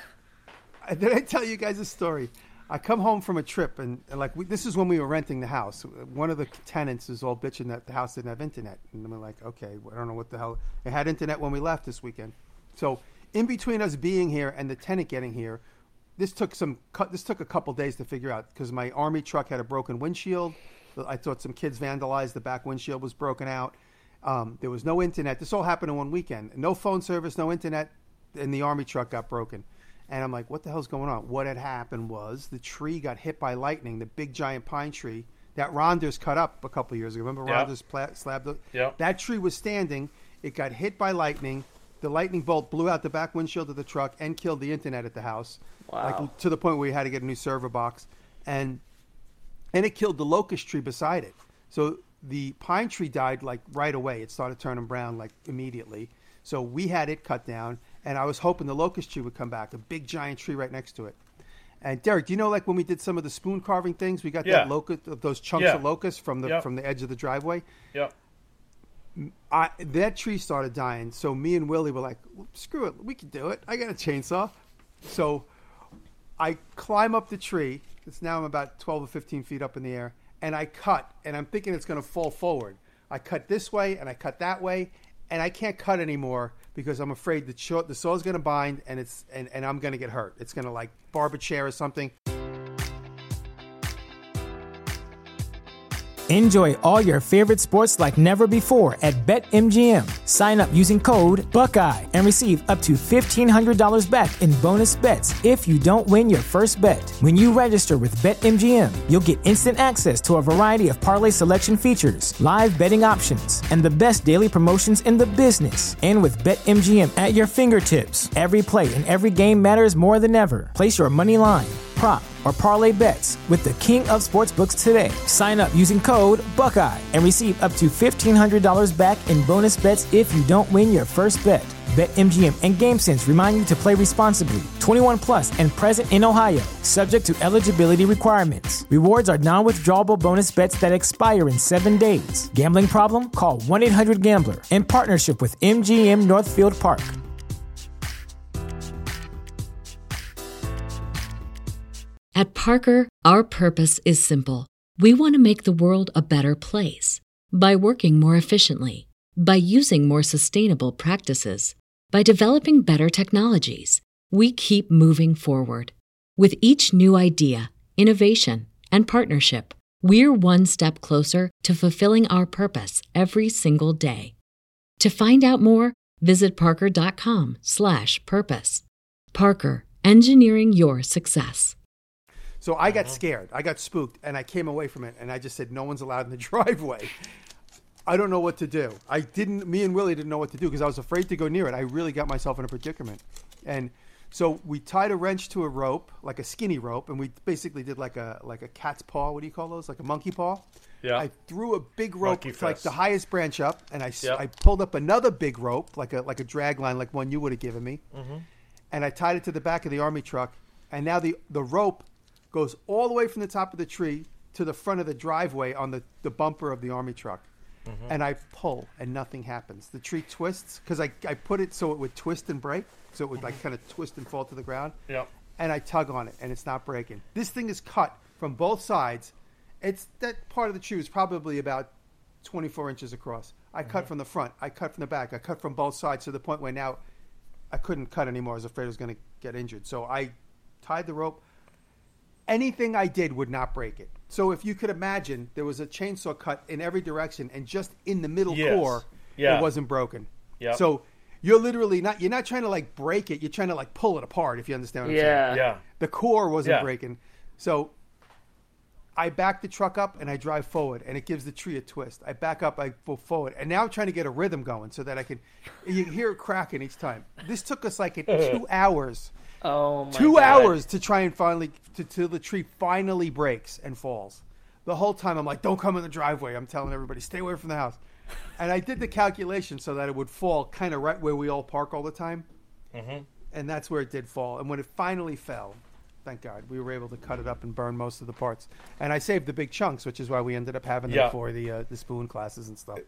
I tell you guys a story? I come home from a trip, and this is when we were renting the house. One of the tenants is all bitching that the house didn't have internet. And I'm like, okay, I don't know what the hell. It had internet when we left this weekend. So in between us being here and the tenant getting here, this took a couple days to figure out because my army truck had a broken windshield. I thought some kids vandalized the back windshield was broken out. There was no internet. This all happened in one weekend. No phone service, no internet, and the army truck got broken. And I'm like, what the hell's going on? What had happened was the tree got hit by lightning, the big giant pine tree that Ronders cut up a couple of years ago. Remember Ronders slabbed? That tree was standing. It got hit by lightning. The lightning bolt blew out the back windshield of the truck and killed the internet at the house. Wow. Like, to the point where we had to get a new server box. And it killed the locust tree beside it. So the pine tree died like right away. It started turning brown like immediately. So we had it cut down, and I was hoping the locust tree would come back, a big giant tree right next to it. And Derek, do you know, like when we did some of the spoon carving things, we got that locust, those chunks of locust from the edge of the driveway. Yeah. That tree started dying, so me and Willie were like, screw it, we can do it. I got a chainsaw. So I climb up the tree. Now I'm about 12 or 15 feet up in the air, and I cut, and I'm thinking it's going to fall forward. I cut this way, and I cut that way, and I can't cut anymore because I'm afraid the saw's going to bind, and I'm going to get hurt. It's going to like barb a chair or something. Enjoy all your favorite sports like never before at BetMGM. Sign up using code Buckeye and receive up to $1,500 back in bonus bets if you don't win your first bet. When you register with BetMGM, you'll get instant access to a variety of parlay selection features, live betting options, and the best daily promotions in the business. And with BetMGM at your fingertips, every play and every game matters more than ever. Place your money line, prop, or parlay bets with the king of sportsbooks today. Sign up using code Buckeye and receive up to $1,500 back in bonus bets if you don't win your first bet. BetMGM and GameSense remind you to play responsibly. 21 plus and present in Ohio, subject to eligibility requirements. Rewards are non-withdrawable bonus bets that expire in 7 days. Gambling problem? Call 1-800-GAMBLER. In partnership with MGM Northfield Park. At Parker, our purpose is simple. We want to make the world a better place by working more efficiently, by using more sustainable practices, by developing better technologies. We keep moving forward. With each new idea, innovation, and partnership, we're one step closer to fulfilling our purpose every single day. To find out more, visit parker.com/purpose. Parker, engineering your success. So I got scared. I got spooked, and I came away from it, and I just said, no one's allowed in the driveway. I don't know what to do. Me and Willie didn't know what to do because I was afraid to go near it. I really got myself in a predicament. And so we tied a wrench to a rope, like a skinny rope, and we basically did like a cat's paw. What do you call those? Like a monkey paw? Yeah. I threw a big rope Monkey to like fist. the highest branch up, and I pulled up another big rope, like a drag line, like one you would have given me. Mm-hmm. And I tied it to the back of the Army truck. And now the rope goes all the way from the top of the tree to the front of the driveway on the bumper of the Army truck. Mm-hmm. And I pull, and nothing happens. The tree twists because I put it so it would twist and break, so it would like kind of twist and fall to the ground. Yep. And I tug on it, and it's not breaking. This thing is cut from both sides. That part of the tree was probably about 24 inches across. I cut from the front. I cut from the back. I cut from both sides to the point where now I couldn't cut anymore. I was afraid I was going to get injured. So I tied the rope. Anything I did would not break it. So if you could imagine, there was a chainsaw cut in every direction, and just in the middle core, it wasn't broken. Yep. So you're literally you're not trying to like break it. You're trying to like pull it apart, if you understand what I'm saying. Yeah. The core wasn't breaking. So I back the truck up and I drive forward, and it gives the tree a twist. I back up, I go forward, and now I'm trying to get a rhythm going so that you hear it cracking each time. This took us like 2 hours. Oh my 2 God. hours to try and till the tree finally breaks and falls. The whole time I'm like, don't come in the driveway. I'm telling everybody, stay away from the house. And I did the calculation so that it would fall kind of right where we all park all the time. Mm-hmm. And that's where it did fall. And when it finally fell, thank God, we were able to cut it up and burn most of the parts. And I saved the big chunks, which is why we ended up having them for the spoon classes and stuff.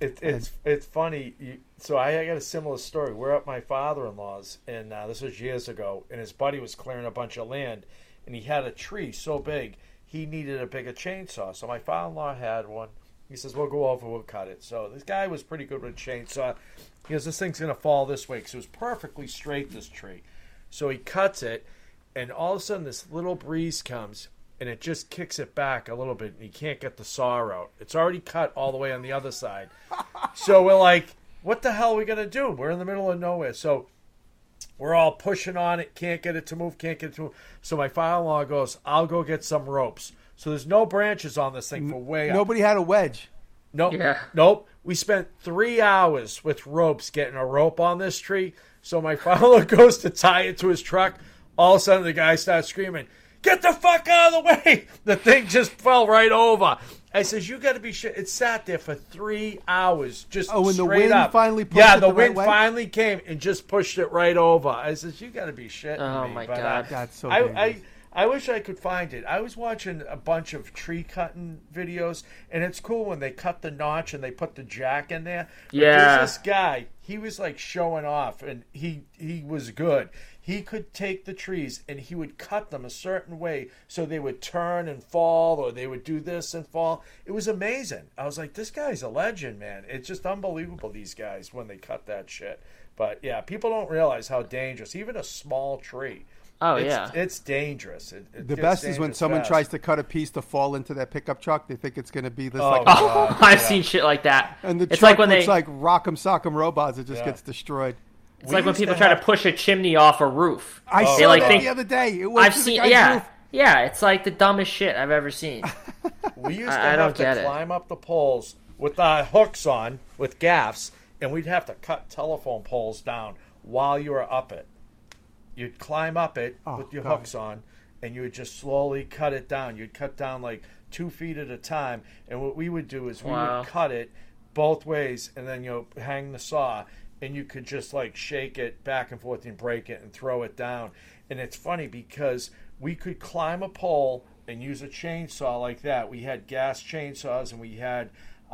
It's funny. So I got a similar story. We're at my father-in-law's, and this was years ago, and his buddy was clearing a bunch of land, and he had a tree so big he needed a bigger chainsaw. So my father-in-law had one. He says, we'll go over, we'll cut it. So this guy was pretty good with a chainsaw. He goes, this thing's going to fall this way because it was perfectly straight, this tree. So he cuts it, and all of a sudden this little breeze comes, and it just kicks it back a little bit, and he can't get the saw out. It's already cut all the way on the other side. So we're like, what the hell are we going to do? We're in the middle of nowhere. So we're all pushing on it, can't get it to move. So my father-in-law goes, I'll go get some ropes. So there's no branches on this thing for way up. Nobody had a wedge. Nope. Yeah. Nope. We spent 3 hours with ropes getting a rope on this tree. So my father goes to tie it to his truck. All of a sudden, the guy starts screaming, get the fuck out of the way. The thing just fell right over. I says, you got to be shit. It sat there for 3 hours just straight up. When the wind finally pushed it the the wind right way? finally came and just pushed it right over. I says, you got to be shitting Oh, me. my But, God. That's so dangerous. I wish I could find it. I was watching a bunch of tree cutting videos, and it's cool when they cut the notch and they put the jack in there. But Yeah. there's this guy, he was like showing off, and he was good. He could take the trees and he would cut them a certain way so they would turn and fall, or they would do this and fall. It was amazing. I was like, this guy's a legend, man. It's just unbelievable, these guys, when they cut that shit. But yeah, people don't realize how dangerous, even a small tree. Oh, It's dangerous. The best is when someone tries to cut a piece to fall into that pickup truck. They think it's going to be this like, Oh, I've seen shit like that. and the it's truck like when looks they, like Rock'em Sock'em Robots. It just gets destroyed. it's like when people try to push a chimney off a roof. I They saw like that think the other day. It was I've to the seen, guy's yeah, roof. yeah. It's like the dumbest shit I've ever seen. We used to I have don't to get it. climb up the poles with our hooks on, with gaffs, and we'd have to cut telephone poles down while you were up it. You'd climb up it with your hooks on, and you would just slowly cut it down. You'd cut down like 2 feet at a time, and what we would do is we would cut it both ways, and then hang the saw, and you could just like shake it back and forth and break it and throw it down. And it's funny because we could climb a pole and use a chainsaw like that. We had gas chainsaws, and we had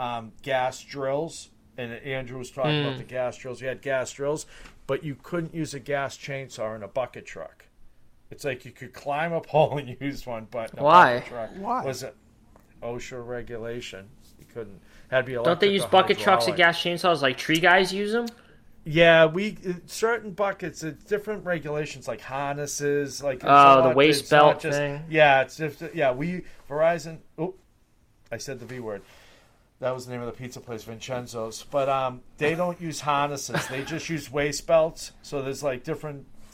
gas drills, and Andrew was talking about the gas drills. We had gas drills, but you couldn't use a gas chainsaw in a bucket truck. It's like you could climb a pole and use one, but in a bucket truck was it OSHA regulation. You couldn't. Had to be electric. Don't they use bucket trucks and gas chainsaws like tree guys use them? Yeah, certain buckets. It's different regulations, like harnesses, like the waist belt thing. Yeah, it's just Verizon. Oh, I said the V word. That was the name of the pizza place, Vincenzo's. But they don't use harnesses. They just use waist belts. So there's like different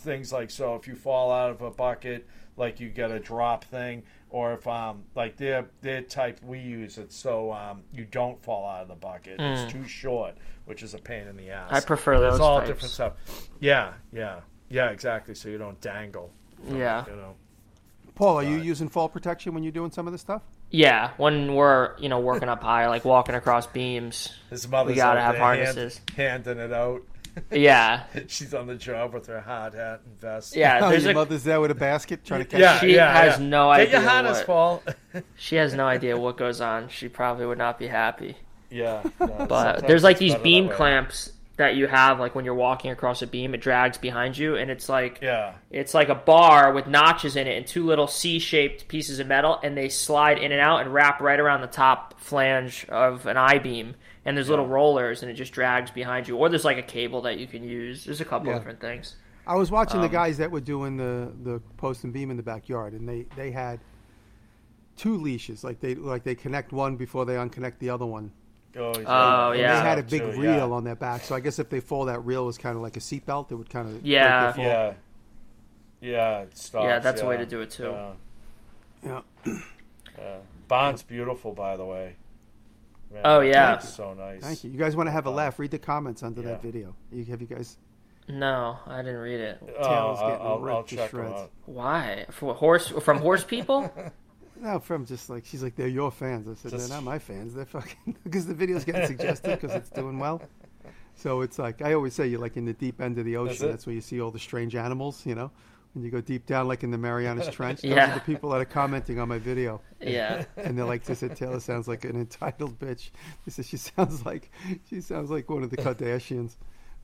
things like, so if you fall out of a bucket, like you get a drop thing, or if like their type we use it so you don't fall out of the bucket. It's too short, which is a pain in the ass. I prefer those It's all types. different stuff. Yeah, exactly. So you don't dangle. Yeah. You know. Paul, are you using fall protection when you're doing some of this stuff? Yeah, when we're working up high, like walking across beams. His mother's We gotta out have there harnesses. handing it out. Yeah, She's on the job with her hard hat and vest. yeah. Oh, There's your a mother's there with a basket trying to catch Yeah, She has no Get idea your harness, what- Paul. she has no idea what goes on. She probably would not be happy. Yeah. No, But sometimes there's like it's these better beam that way. clamps that you have, like when you're walking across a beam, it drags behind you, and it's like Yeah. it's like a bar with notches in it and two little C-shaped pieces of metal, and they slide in and out and wrap right around the top flange of an I-beam. And there's little rollers, and it just drags behind you. Or there's like a cable that you can use. There's a couple different things. I was watching the guys that were doing the post and beam in the backyard, and they had two leashes. Like they connect one before they unconnect the other one. Oh, Oh, yeah. They had a big Too, reel on their back. So I guess if they fall, that reel was kind of like a seatbelt. It would kind of Yeah. break their fall. Yeah, it stops. Yeah, that's a way to do it, too. Yeah. Yeah. Bond's beautiful, by the way. Man, Oh, yeah. it's so nice. Thank you. You guys want to have a laugh? Read the comments under Yeah. that video. Have you guys? No, I didn't read it. Tail's getting I'll ripped to check them shreds. out. Why? From horse people? No, from just like she's like they're your fans. I said Just- they're not my fans. They're fucking because the video's getting suggested because it's doing well. So it's like I always say, you're like in the deep end of the ocean. it? That's where you see all the strange animals. You know, when you go deep down, like in the Marianas Trench. Those Yeah. are the people that are commenting on my video. Yeah. And they're like, they said Taylor sounds like an entitled bitch. They said she sounds like one of the Kardashians.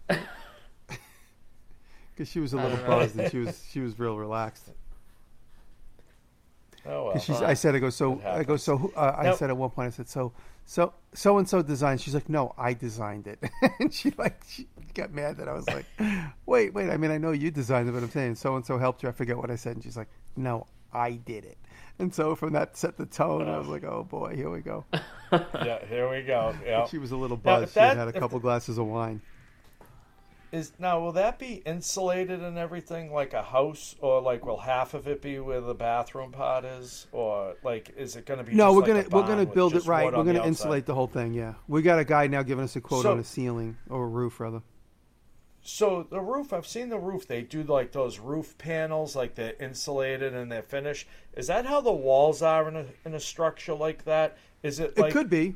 Because she was a little buzzed and she was real relaxed. Oh, well. 'Cause I said, I said at one point, I said, so and so designed. She's like, no, I designed it. And she got mad that I was like, wait. I mean, I know you designed it, but I'm saying so and so helped you. I forget what I said, and she's like, no, I did it. And so from that set the tone. I was like, oh boy, here we go. Yeah, here we go. Yeah. She was a little Now, buzzed. if She had that- had a couple glasses of wine. Will that be insulated and everything like a house, or like will half of it be where the bathroom part is, or like is it going to be? No, just we're like a gonna barn with build it just right. wood We're on the gonna outside? insulate the whole thing. Yeah, we got a guy now giving us a quote So- on a ceiling or a roof rather. So the roof, I've seen the roof. They do like those roof panels, like they're insulated and they're finished. Is that how the walls are in a structure like that? Is it? Like, It could be.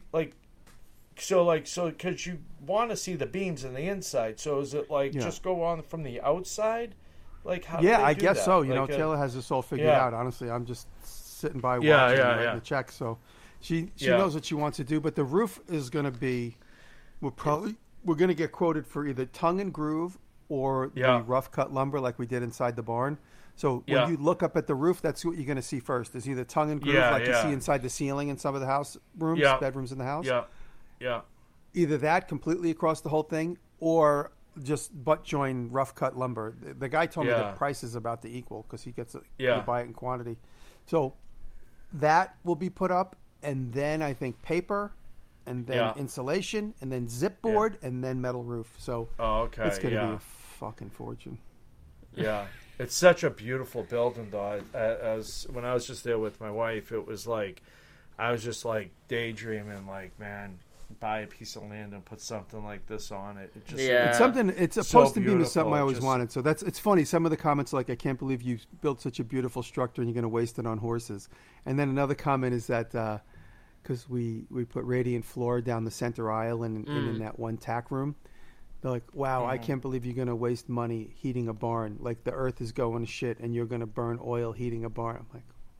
So because you want to see the beams in the inside. So is it like Yeah. just go on from the outside? Like how? do Yeah, they I do guess that? so. You know, Like, Taylor has this all figured yeah. out. Honestly, I'm just sitting by watching Yeah, and yeah, writing yeah. the check. So she Yeah. knows what she wants to do. But the roof is going to be. We're going to get quoted for either tongue and groove or Yeah. the rough cut lumber like we did inside the barn. So when Yeah. you look up at the roof, that's what you're going to see first. Is either tongue and groove Yeah, like you yeah. see inside the ceiling in some of the house rooms, Yeah. bedrooms in the house. Yeah, yeah. Either that completely across the whole thing, or just butt join rough cut lumber. The guy told me Yeah. the price is about to equal because he gets Yeah. you buy it in quantity. So that will be put up, and then I think paper, and then Yeah. insulation, and then zip board, and then metal roof. So Oh, okay. it's going to yeah. be a fucking fortune. Yeah, it's such a beautiful building, though. As when I was just there with my wife, it was like I was just like daydreaming, like, man, buy a piece of land and put something like this on it. It just, Yeah. It's something. It's a So post and beam is something I beautiful, always just- wanted. So it's funny. Some of the comments are like, I can't believe you built such a beautiful structure and you're going to waste it on horses. And then another comment is that because we put radiant floor down the center aisle and in that one tack room, they're like, wow, I can't believe you're going to waste money heating a barn. Like the earth is going to shit and you're going to burn oil heating a barn. I'm like,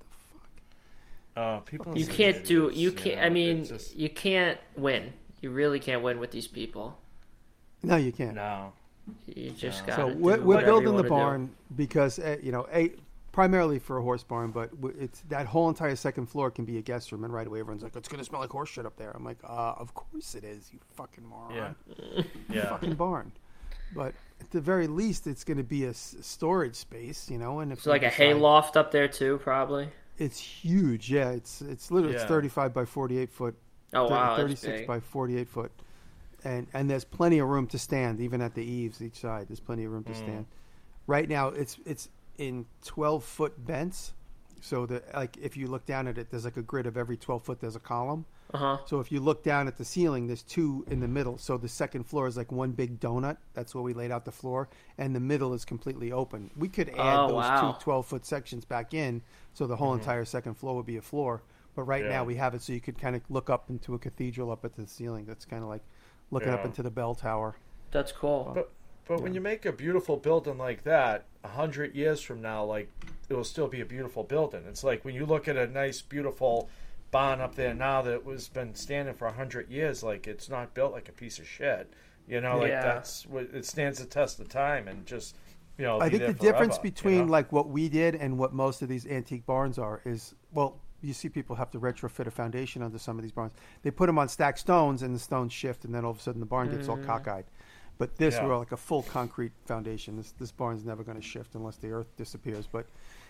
people. You are can't do. idiots, You can't. I know, mean, it's just- you can't win. You really can't win with these people. no, you can't. no. You just No. got. So do we're whatever you building the wanna do. barn because primarily for a horse barn, but it's that whole entire second floor can be a guest room, and right away everyone's like, "It's going to smell like horse shit up there." I'm like, "Of course it is, you fucking moron, Yeah. Yeah. fucking barn." But at the very least, it's going to be a storage space, you know. And if So like we a hay decide- loft up there too, probably. it's huge. Yeah, it's literally it's Yeah. 35 by 48 foot. Oh wow, that's 36 big. by 48 foot. And there's plenty of room to stand, even at the eaves each side. There's plenty of room to stand. Right now, it's in 12-foot bents. So if you look down at it, there's like a grid of every 12 foot. There's a column. So if you look down at the ceiling, there's two in the middle. So the second floor is like one big donut. That's where we laid out the floor, and the middle is completely open. We could add those two 12-foot sections back in, so the whole entire second floor would be a floor. But right now we have it so you could kind of look up into a cathedral up at the ceiling. That's kind of like looking up into the bell tower. That's cool. But when you make a beautiful building like that, 100 years from now, like, it will still be a beautiful building. It's like when you look at a nice, beautiful barn up there now that was been standing for 100 years, like, it's not built like a piece of shit. You know, like, that's what it stands the test of time and just, you know, I think the forever, difference between like what we did and what most of these antique barns are is, well, you see people have to retrofit a foundation under some of these barns. They put them on stacked stones, and the stones shift, and then all of a sudden the barn gets all cockeyed. But this, we're like a full concrete foundation. This barn's never going to shift unless the earth disappears. But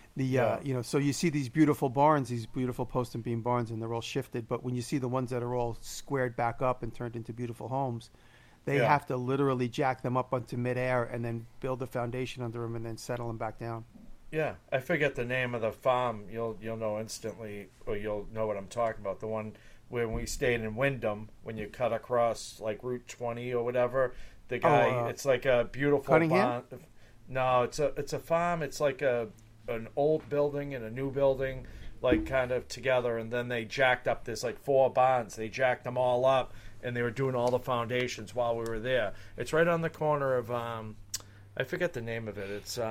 so you see these beautiful barns, these beautiful post and beam barns, and they're all shifted. But when you see the ones that are all squared back up and turned into beautiful homes, they have to literally jack them up onto midair and then build a foundation under them and then settle them back down. Yeah, I forget the name of the farm. You'll know instantly, or you'll know what I'm talking about. The one where we stayed in Wyndham, when you cut across like Route 20 or whatever. The guy, it's like a beautiful Cunningham? barn. No, it's a farm. It's like an old building and a new building, like kind of together. And then they jacked up this like 4 barns. They jacked them all up, and they were doing all the foundations while we were there. It's right on the corner of I forget the name of it.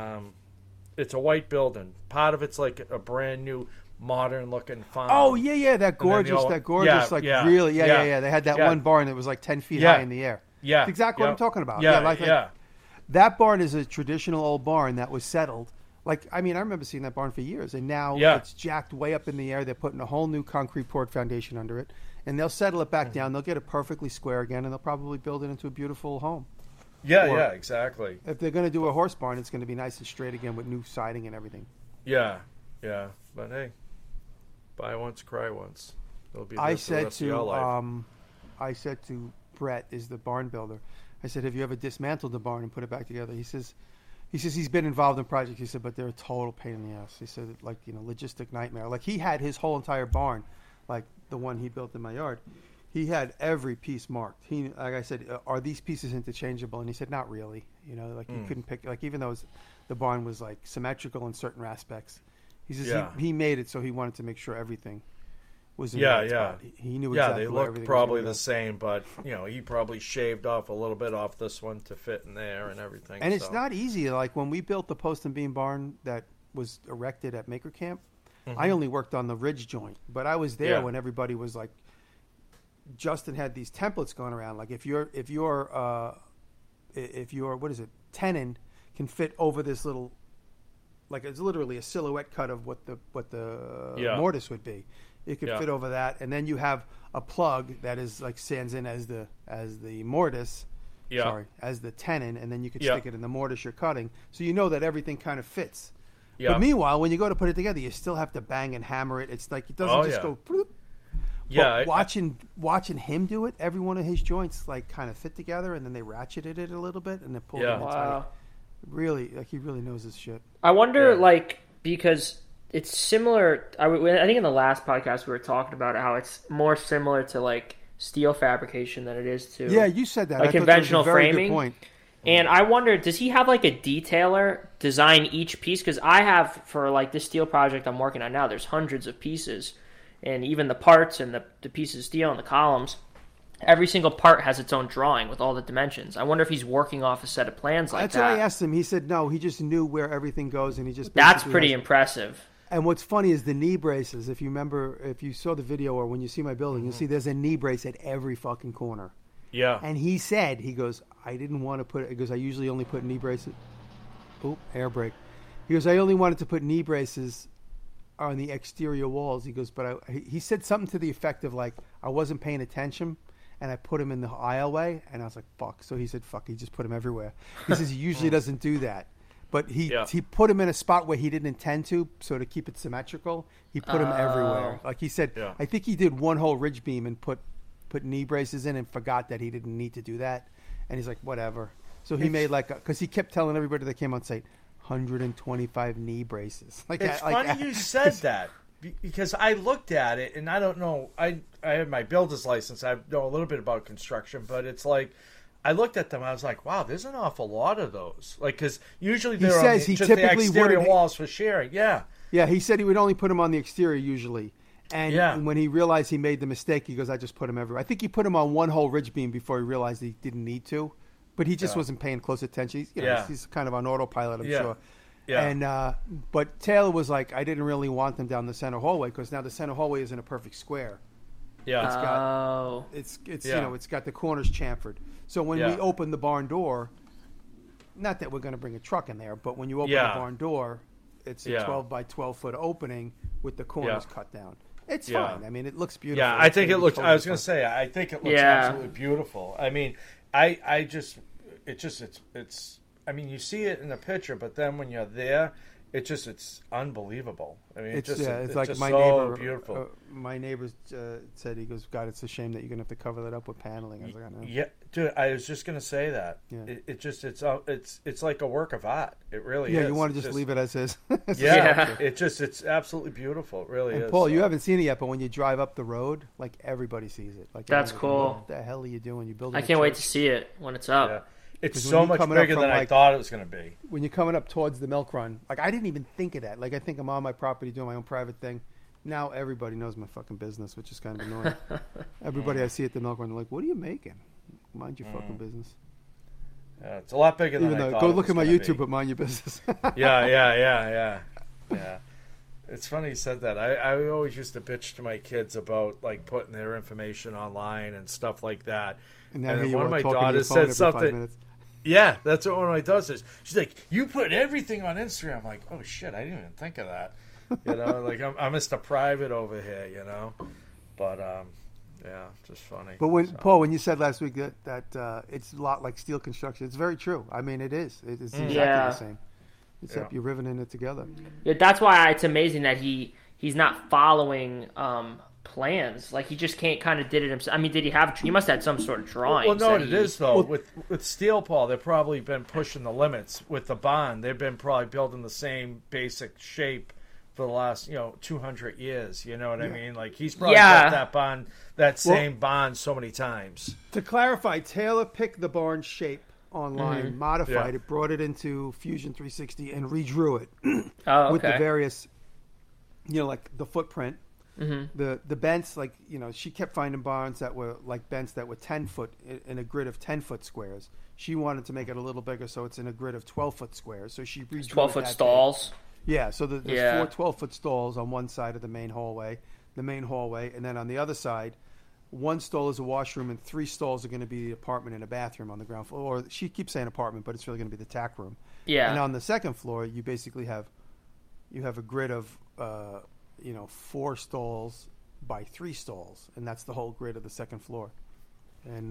It's a white building. Part of it's like a brand new, modern looking farm. Oh yeah, that gorgeous, really, They had that one barn that was like 10 feet high in the air. Yeah, that's exactly what I'm talking about. Like, that barn is a traditional old barn that was settled. Like, I mean, I remember seeing that barn for years, and now it's jacked way up in the air. They're putting a whole new concrete poured foundation under it, and they'll settle it back down. They'll get it perfectly square again, and they'll probably build it into a beautiful home. Yeah, exactly. If they're going to do a horse barn, it's going to be nice and straight again with new siding and everything. Yeah. But hey, buy once, cry once. It'll be I said to Brett, is the barn builder, I said, have you ever dismantled the barn and put it back together? He says he's been involved in projects. He said, but they're a total pain in the ass. He said, like, logistic nightmare. Like, he had his whole entire barn, like the one he built in my yard. He had every piece marked. Like I said, are these pieces interchangeable? And he said, not really. Like you couldn't pick. Like, even though the barn was like symmetrical in certain aspects, he says he made it so he wanted to make sure everything was in the right spot. He knew exactly. They looked probably the same, but he probably shaved off a little bit off this one to fit in there and everything. And it's not easy. Like, when we built the post and beam barn that was erected at Maker Camp, I only worked on the ridge joint, but I was there when everybody was like. Justin had these templates going around. Like, if your what is it, tenon can fit over this little, like, it's literally a silhouette cut of what the mortise would be. It could fit over that, and then you have a plug that is like stands in as the mortise. As the tenon, and then you could stick it in the mortise you're cutting, so you know that everything kind of fits. But meanwhile, when you go to put it together, you still have to bang and hammer it. It's like it doesn't just go. Bloop. But watching him do it, every one of his joints like kind of fit together, and then they ratcheted it a little bit, and then pulled it in tight. Really, like, he really knows his shit. I wonder, like, because it's similar. I think in the last podcast we were talking about how it's more similar to like steel fabrication than it is to you said that like conventional framing. Good point. And I wonder, does he have like a detailer design each piece? Because I have, for like this steel project I'm working on now, there's hundreds of pieces. And even the parts and the pieces of steel and the columns, every single part has its own drawing with all the dimensions. I wonder if he's working off a set of plans like that. That's what I asked him. He said no, he just knew where everything goes, and he just That's pretty impressive. And what's funny is the knee braces. If you saw the video or when you see my building, you'll see there's a knee brace at every fucking corner. Yeah. And he goes, I didn't want to put it. He goes, I usually only put knee braces. Oh, air brake. He goes, I only wanted to put knee braces on the exterior walls. He goes, but he said something to the effect of like, I wasn't paying attention and I put him in the aisleway, and I was like, fuck. So he said, fuck, he just put him everywhere. He says he usually doesn't do that, but he put him in a spot where he didn't intend to, so to keep it symmetrical, he put him everywhere. Like he said, I think he did one whole ridge beam and put knee braces in and forgot that he didn't need to do that, and he's like, whatever. So he made like, because he kept telling everybody that came on site, 125 knee braces. It's funny you said that because I looked at it and I don't know. I have my builder's license. I know a little bit about construction, but it's like I looked at them. I was like, wow, there's an awful lot of those. Like because usually they're on just the exterior walls for sharing. Yeah. Yeah, he said he would only put them on the exterior usually. And when he realized he made the mistake, he goes, I just put them everywhere. I think he put them on one whole ridge beam before he realized he didn't need to. But he just wasn't paying close attention. He's kind of on autopilot, I'm sure. Yeah. And but Taylor was like, I didn't really want them down the center hallway because now the center hallway isn't a perfect square. Yeah. It's it's got the corners chamfered. So when we open the barn door, not that we're going to bring a truck in there, but when you open the barn door, it's a 12 by 12 foot opening with the corners cut down. It's fine. I mean, it looks beautiful. Yeah, I think it looks. I was going to say, I think it looks absolutely beautiful. I mean, it's. I mean, you see it in the picture, but then when you're there, it's unbelievable. I mean, it's like my so neighbor. Beautiful. My neighbor said, he goes, God, it's a shame that you're gonna have to cover that up with paneling. I was like, I know. Yeah, dude, I was just gonna say that. Yeah. It's like a work of art. It really is. Yeah, you want to just leave it as is. It's absolutely beautiful. It really is. Paul, you haven't seen it yet, but when you drive up the road, like everybody sees it. Like that's cool. What the hell are you doing? You building? I can't wait to see it when it's up. Yeah. It's so much bigger than I thought it was going to be. When you're coming up towards the milk run, like I didn't even think of that. Like I think I'm on my property doing my own private thing. Now everybody knows my fucking business, which is kind of annoying. Everybody I see at the milk run, they're like, "What are you making? Mind your fucking business." Yeah, it's a lot bigger than I thought. Go look at my YouTube, but mind your business. Yeah. It's funny you said that. I always used to bitch to my kids about like putting their information online and stuff like that. And one of my daughters said something. Yeah, that's what one of my daughters says. She's like, "You put everything on Instagram." I'm like, "Oh shit, I didn't even think of that." You know, like I'm Mr. Private over here, you know. But just funny. But Paul, when you said last week that it's a lot like steel construction, it's very true. I mean, it is. It's exactly the same, except you're riveting it together. Yeah, that's why it's amazing that he's not following plans. Like he just can't kind of did it himself. I mean, he must have had some sort of drawing. Well, no, it is though. With steel, Paul, they've probably been pushing the limits with the bond. They've been probably building the same basic shape for the last 200 years. You know what I mean? Like he's probably built that bond, same bond, so many times. To clarify, Taylor picked the barn shape online, modified it, brought it into Fusion 360, and redrew it with the various, like the footprint. The bents, like she kept finding barns that were like bents that were 10 foot in a grid of 10-foot squares. She wanted to make it a little bigger, so it's in a grid of 12-foot squares. So she redrew 12-foot stalls. Yeah, so there's 4 12-foot stalls on one side of the main hallway, and then on the other side, 1 stall is a washroom and 3 stalls are going to be the apartment and a bathroom on the ground floor. Or she keeps saying apartment, but it's really going to be the tack room. Yeah. And on the second floor, you basically have a grid of 4 stalls by 3 stalls, and that's the whole grid of the second floor. And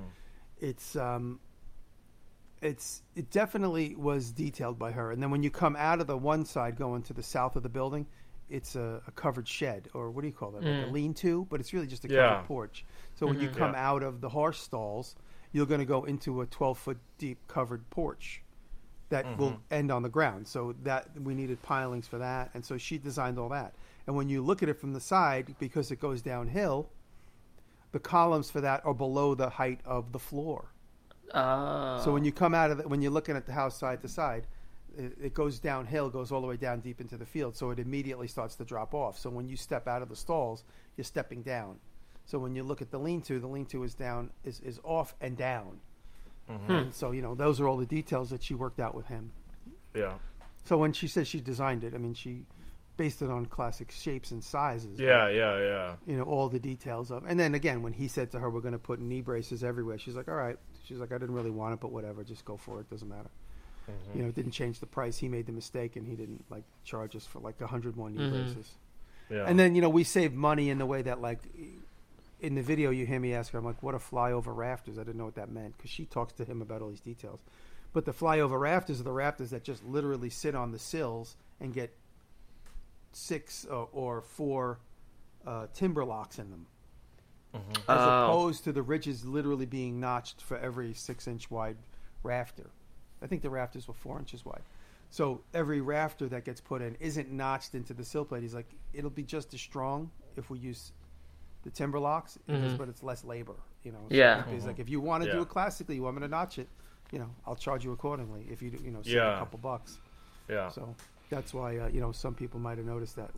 it definitely was detailed by her. And then when you come out of the one side going to the south of the building, it's a covered shed, or what do you call that? Like a lean-to, but it's really just a covered porch. So when you come out of the horse stalls, you're going to go into a 12-foot deep covered porch that will end on the ground. So that we needed pilings for that, and so she designed all that. And when you look at it from the side, because it goes downhill, the columns for that are below the height of the floor. So when you come out of when you're looking at the house side to side, it goes downhill, goes all the way down deep into the field. So it immediately starts to drop off. So when you step out of the stalls, you're stepping down. So when you look at the lean-to is down, is off and down. And so those are all the details that she worked out with him. Yeah. So when she says she designed it, I mean she based it on classic shapes and sizes. Yeah. All the details of. And then again, when he said to her, "We're going to put knee braces everywhere," she's like, "All right." She's like, "I didn't really want it, but whatever. Just go for it. Doesn't matter." It didn't change the price. He made the mistake, and he didn't charge us for 100 more knee braces. Yeah. And then we saved money in the way that in the video you hear me ask her, I'm like, "What are flyover rafters?" I didn't know what that meant because she talks to him about all these details. But the flyover rafters are the rafters that just literally sit on the sills and get 6 or 4 timber locks in them. As opposed to the ridges literally being notched for every 6-inch wide rafter. I think the rafters were 4 inches wide. So every rafter that gets put in isn't notched into the sill plate. He's like, it'll be just as strong if we use the timber locks, but it's less labor. You know. So Yeah. He's like, if you want to do Yeah. it classically, you want me to notch it, I'll charge you accordingly. If you save Yeah. a couple bucks. Yeah. So that's why some people might have noticed that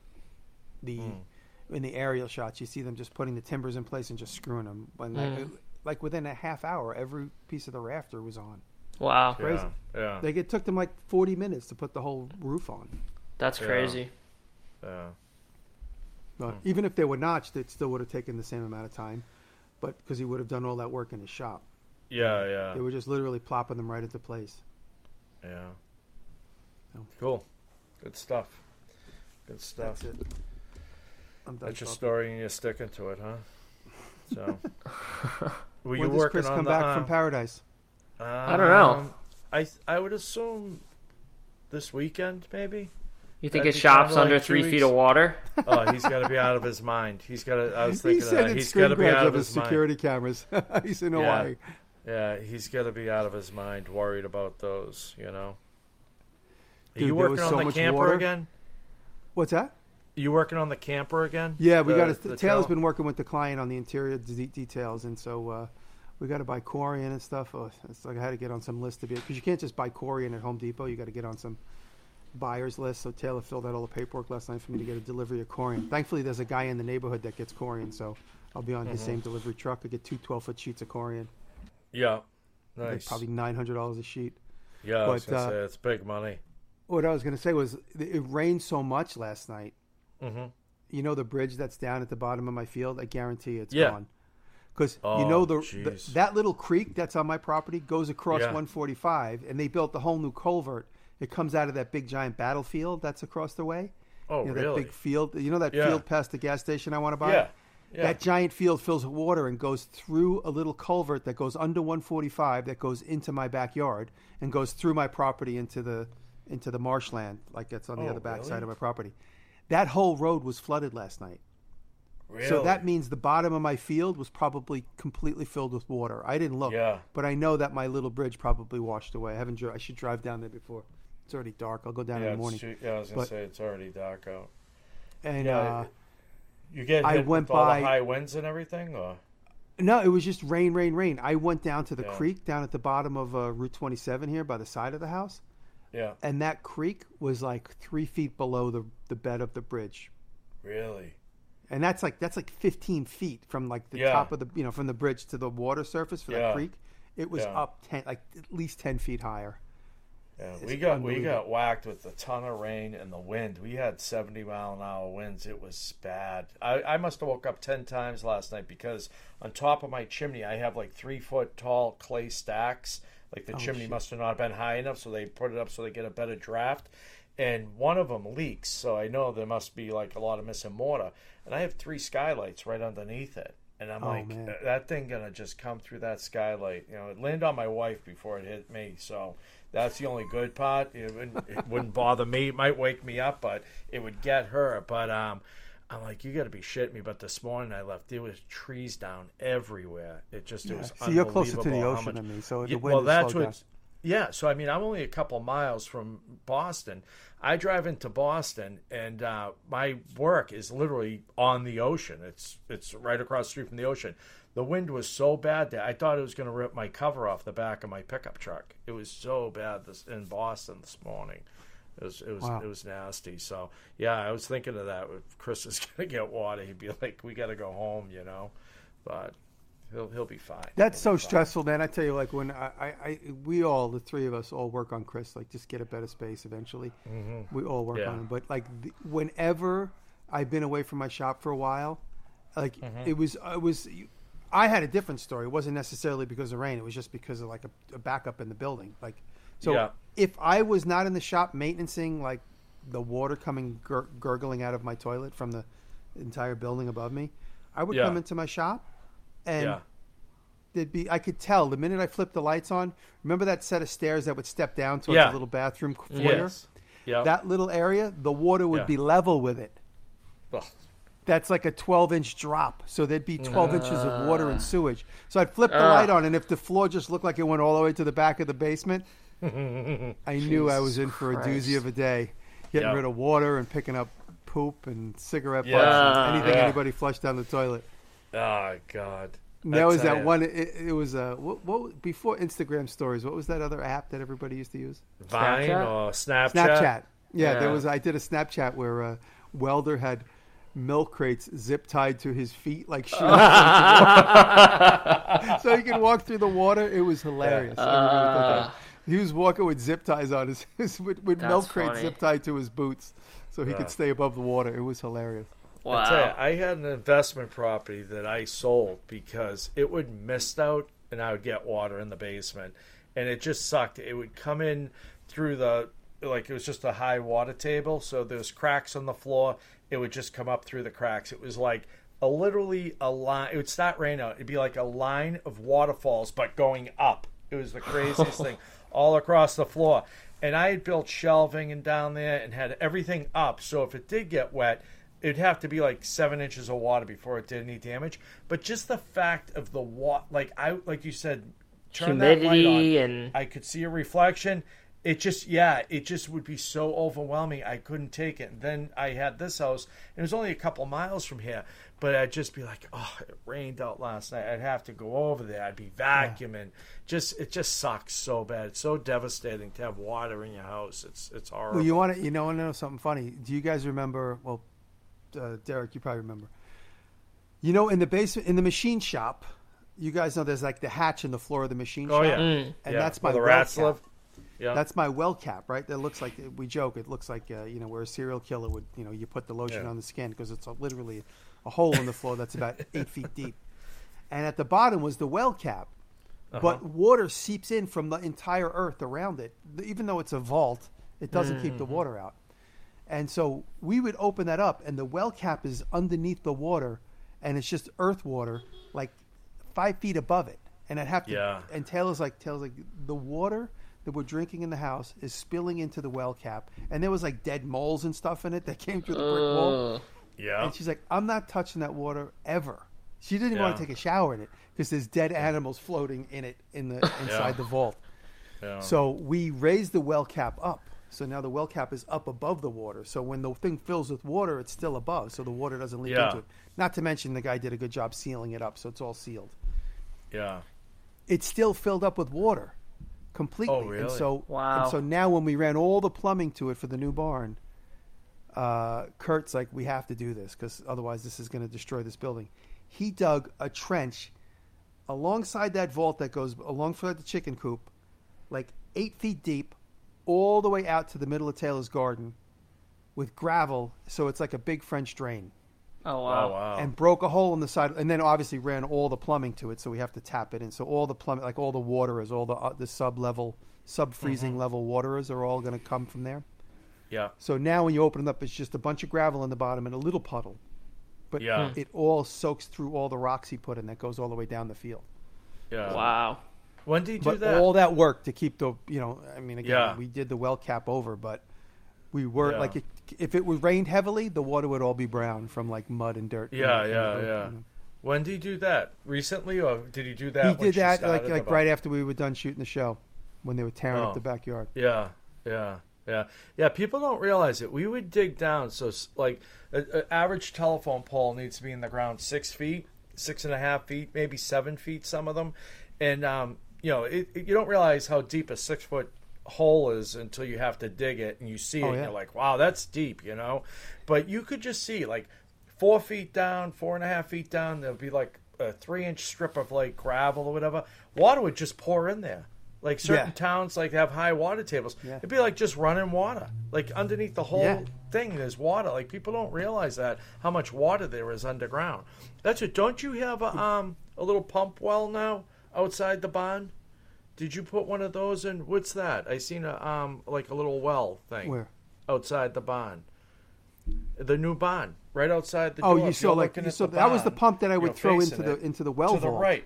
in the aerial shots you see them just putting the timbers in place and just screwing them. When like within a half hour, every piece of the rafter was on. Wow. Crazy. Yeah. It took them like 40 minutes to put the whole roof on. That's crazy. Yeah. But even if they were notched, it still would have taken the same amount of time. But because he would have done all that work in his shop. Yeah. They were just literally plopping them right into place. Yeah. No. Cool. Good stuff. Good stuff. That's it. I'm done That's your talking. story and you're sticking to it, huh? So, were you When does working Chris on come the, back from paradise? I don't know. I would assume this weekend, maybe. You think That'd his be kinda shop's like under 2 3 feet weeks. of water? Oh, he's got to be out of his mind. He's got to. I was He thinking of said that. in He's got to screen be out grabs of of his his mind. security cameras. He's in Hawaii. Yeah, he's got to be out of his mind, worried about those. Are Dude, you there was working so on the much camper water. again? What's that? You working on the camper again? Yeah, we got the Taylor's tail? been working with the client on the interior details, and so we got to buy Corian and stuff. Oh, it's like I had to get on some list to be because you can't just buy Corian at Home Depot. You got to get on some buyers list. So Taylor filled out all the paperwork last night for me to get a delivery of Corian. Thankfully, there's a guy in the neighborhood that gets Corian, so I'll be on his same delivery truck. I get 2 12-foot sheets of Corian. Yeah, They're nice. probably $900 a sheet. Yeah, I was but, gonna say it's big money. What I was going to say was it rained so much last night. Mm-hmm. You know the bridge that's down at the bottom of my field? I guarantee it's Yeah. gone. Because Oh, the jeez. that little creek that's on my property goes across Yeah. 145, and they built the whole new culvert. It comes out of that big giant battlefield that's across the way. Oh, That really? big field. You know that Yeah. field past the gas station I want to buy? Yeah. Yeah. That giant field fills with water and goes through a little culvert that goes under 145 that goes into my backyard and goes through my property into the marshland, like it's on the Oh, other backside really? of my property. That whole road was flooded last night. Really? So that means the bottom of my field was probably completely filled with water. I didn't look, Yeah. but I know that my little bridge probably washed away. I should drive down there before. It's already dark. I'll go down in the morning. I was gonna But- say it's already dark out. And Yeah. You get I hit went with all by- the high winds and everything, or no, it was just rain, rain, rain. I went down to the Yeah. creek down at the bottom of Route 27 here by the side of the house. yeah, And that creek was like 3 feet below the bed of the bridge. really, And that's like 15 feet from like the Yeah. top of the from the bridge to the water surface for Yeah. that creek. It was Yeah. up 10, like at least 10 feet higher. yeah. It's We got unbelievable. whacked with a ton of rain and the wind. We had 70-mile-an-hour winds. It was bad. I must have woke up 10 times last night because on top of my chimney I have like 3-foot tall clay stacks. Like the chimney shit. must have not been high enough, so they put it up so they get a better draft. And one of them leaks, so I know there must be like a lot of missing mortar. And I have 3 skylights right underneath it. And I'm like, man. that thing gonna just come through that skylight. It landed on my wife before it hit me, so that's the only good part. It wouldn't bother me. It might wake me up, but it would get her. But I'm like, you got to be shitting me. But this morning I left, there was trees down everywhere. It was See, you're closer to the unbelievable how ocean much- than me, so the Yeah, wind well, is that's slowed what. Yeah, so I mean, I'm only a couple miles from Boston. I drive into Boston, and my work is literally on the ocean. It's right across the street from the ocean. The wind was so bad that I thought it was going to rip my cover off the back of my pickup truck. It was so bad in Boston this morning. It was nasty. So yeah, I was thinking of that. If Chris is going to get water, he'd be like, "We got to go home," But he'll be fine. That's He'll so be fine. stressful, man. I tell you, like when we all, the 3 of us, all work on Chris. Like, just get a better space eventually. Mm-hmm. We all work Yeah. on him. But like, whenever I've been away from my shop for a while, like I had a different story. It wasn't necessarily because of rain. It was just because of like a backup in the building. Like, so Yeah. if I was not in the shop maintaining like the water coming gurgling out of my toilet from the entire building above me, I would Yeah. come into my shop and. Yeah. I could tell the minute I flipped the lights on. Remember that set of stairs that would step down towards Yeah. the little bathroom foyer? Yes. Yeah. That little area, the water would Yeah. be level with it. Ugh. That's like a 12-inch drop. So there'd be 12 inches of water and sewage. So I'd flip the light on, and if the floor just looked like it went all the way to the back of the basement, I knew I was in for a doozy of a day, getting rid of water and picking up poop and cigarette butts and anything anybody flushed down the toilet. Oh God! That was that one. It was what before Instagram stories. What was that other app that everybody used to use? Vine Snapchat? or Snapchat? Snapchat. Yeah, Yeah. there was. I did a Snapchat where Welder had milk crates zip tied to his feet like shoes, so he could walk through the water. It was hilarious. Everybody thought that. He was walking with zip ties on his with milk crates funny. zip tied to his boots, so he could stay above the water. It was hilarious. Wow. I tell you, I had an investment property that I sold because it would mist out and I would get water in the basement, and it just sucked. It would come in through it was just a high water table, so there's cracks on the floor. It would just come up through the cracks. It was like literally a line. It would start raining out. It'd be like a line of waterfalls, but going up. It was the craziest thing all across the floor. And I had built shelving and down there and had everything up. So if it did get wet, it'd have to be like 7 inches of water before it did any damage. But just the fact of the water, like you said, turn that light Humidity on, and I could see a reflection. It just would be so overwhelming. I couldn't take it. And then I had this house, and it was only a couple miles from here, but I'd just be like, oh, it rained out last night. I'd have to go over there. I'd be vacuuming. It just sucks so bad. It's so devastating to have water in your house. It's horrible. Well, you want to know something funny? Do you guys remember? Well, Derek, you probably remember. You know, in the basement, in the machine shop, you guys know there's like the hatch in the floor of the machine shop. Oh yeah, and that's my where the well rats cap. live. Yeah, That's my well cap, right? That looks like, we joke, it looks like where a serial killer would, you put the lotion on the skin, because it's literally a hole in the floor that's about 8 feet deep. And at the bottom was the well cap, but water seeps in from the entire earth around it. Even though it's a vault, it doesn't keep the water out. And so we would open that up, and the well cap is underneath the water, and it's just earth water, like 5 feet above it. And I'd have to, and Taylor's like, the water that we're drinking in the house is spilling into the well cap, and there was like dead moles and stuff in it that came through the brick wall. Yeah. And she's like, I'm not touching that water ever. She didn't want to take a shower in it because there's dead animals floating in it inside the vault. Yeah. So we raised the well cap up. So now the well cap is up above the water. So when the thing fills with water, it's still above, so the water doesn't leak into it. Not to mention the guy did a good job sealing it up, so it's all sealed. Yeah. It's still filled up with water. Completely. Oh, really? And so, Wow. And so now when we ran all the plumbing to it for the new barn, Kurt's like, we have to do this because otherwise this is going to destroy this building. He dug a trench alongside that vault that goes alongside the chicken coop, like 8 feet deep, all the way out to the middle of Taylor's garden with gravel. So it's like a big French drain. Oh wow. Oh, wow. And broke a hole in the side, and then obviously ran all the plumbing to it, so we have to tap it in. So all the plumbing, like all the waterers, all the sub-freezing level waterers are all going to come from there. Yeah. So now when you open it up, it's just a bunch of gravel in the bottom and a little puddle. But it all soaks through all the rocks he put in that goes all the way down the field. Yeah. Wow. When did you do But that? all that work to keep the, again, Yeah. we did the well cap over, but we were if it was rained heavily, the water would all be brown from like mud and dirt. Yeah. When did you do that? Recently, or did you do that? He when did she that started like the right after we were done shooting the show, when they were tearing up the backyard. Yeah. People don't realize it. We would dig down. So like an average telephone pole needs to be in the ground 6 feet, 6.5 feet, maybe 7 feet. Some of them, and you don't realize how deep a 6 foot hole is until you have to dig it and you see it and you're like, wow, that's deep, but you could just see like 4 feet down, 4.5 feet down, there'll be like a 3-inch strip of like gravel or whatever. Water would just pour in there. Like certain towns like have high water tables. It'd be like just running water. Like underneath the whole thing there's water. Like people don't realize that how much water there is underground. That's it. Don't you have a little pump well now outside the barn? Did you put one of those in? What's that? I seen a like a little well thing. Where? Outside the barn. The new barn, right outside the Oh, door. you If saw you're like looking at so the that was the barn, pump that I would throw facing into the well to the vault. right.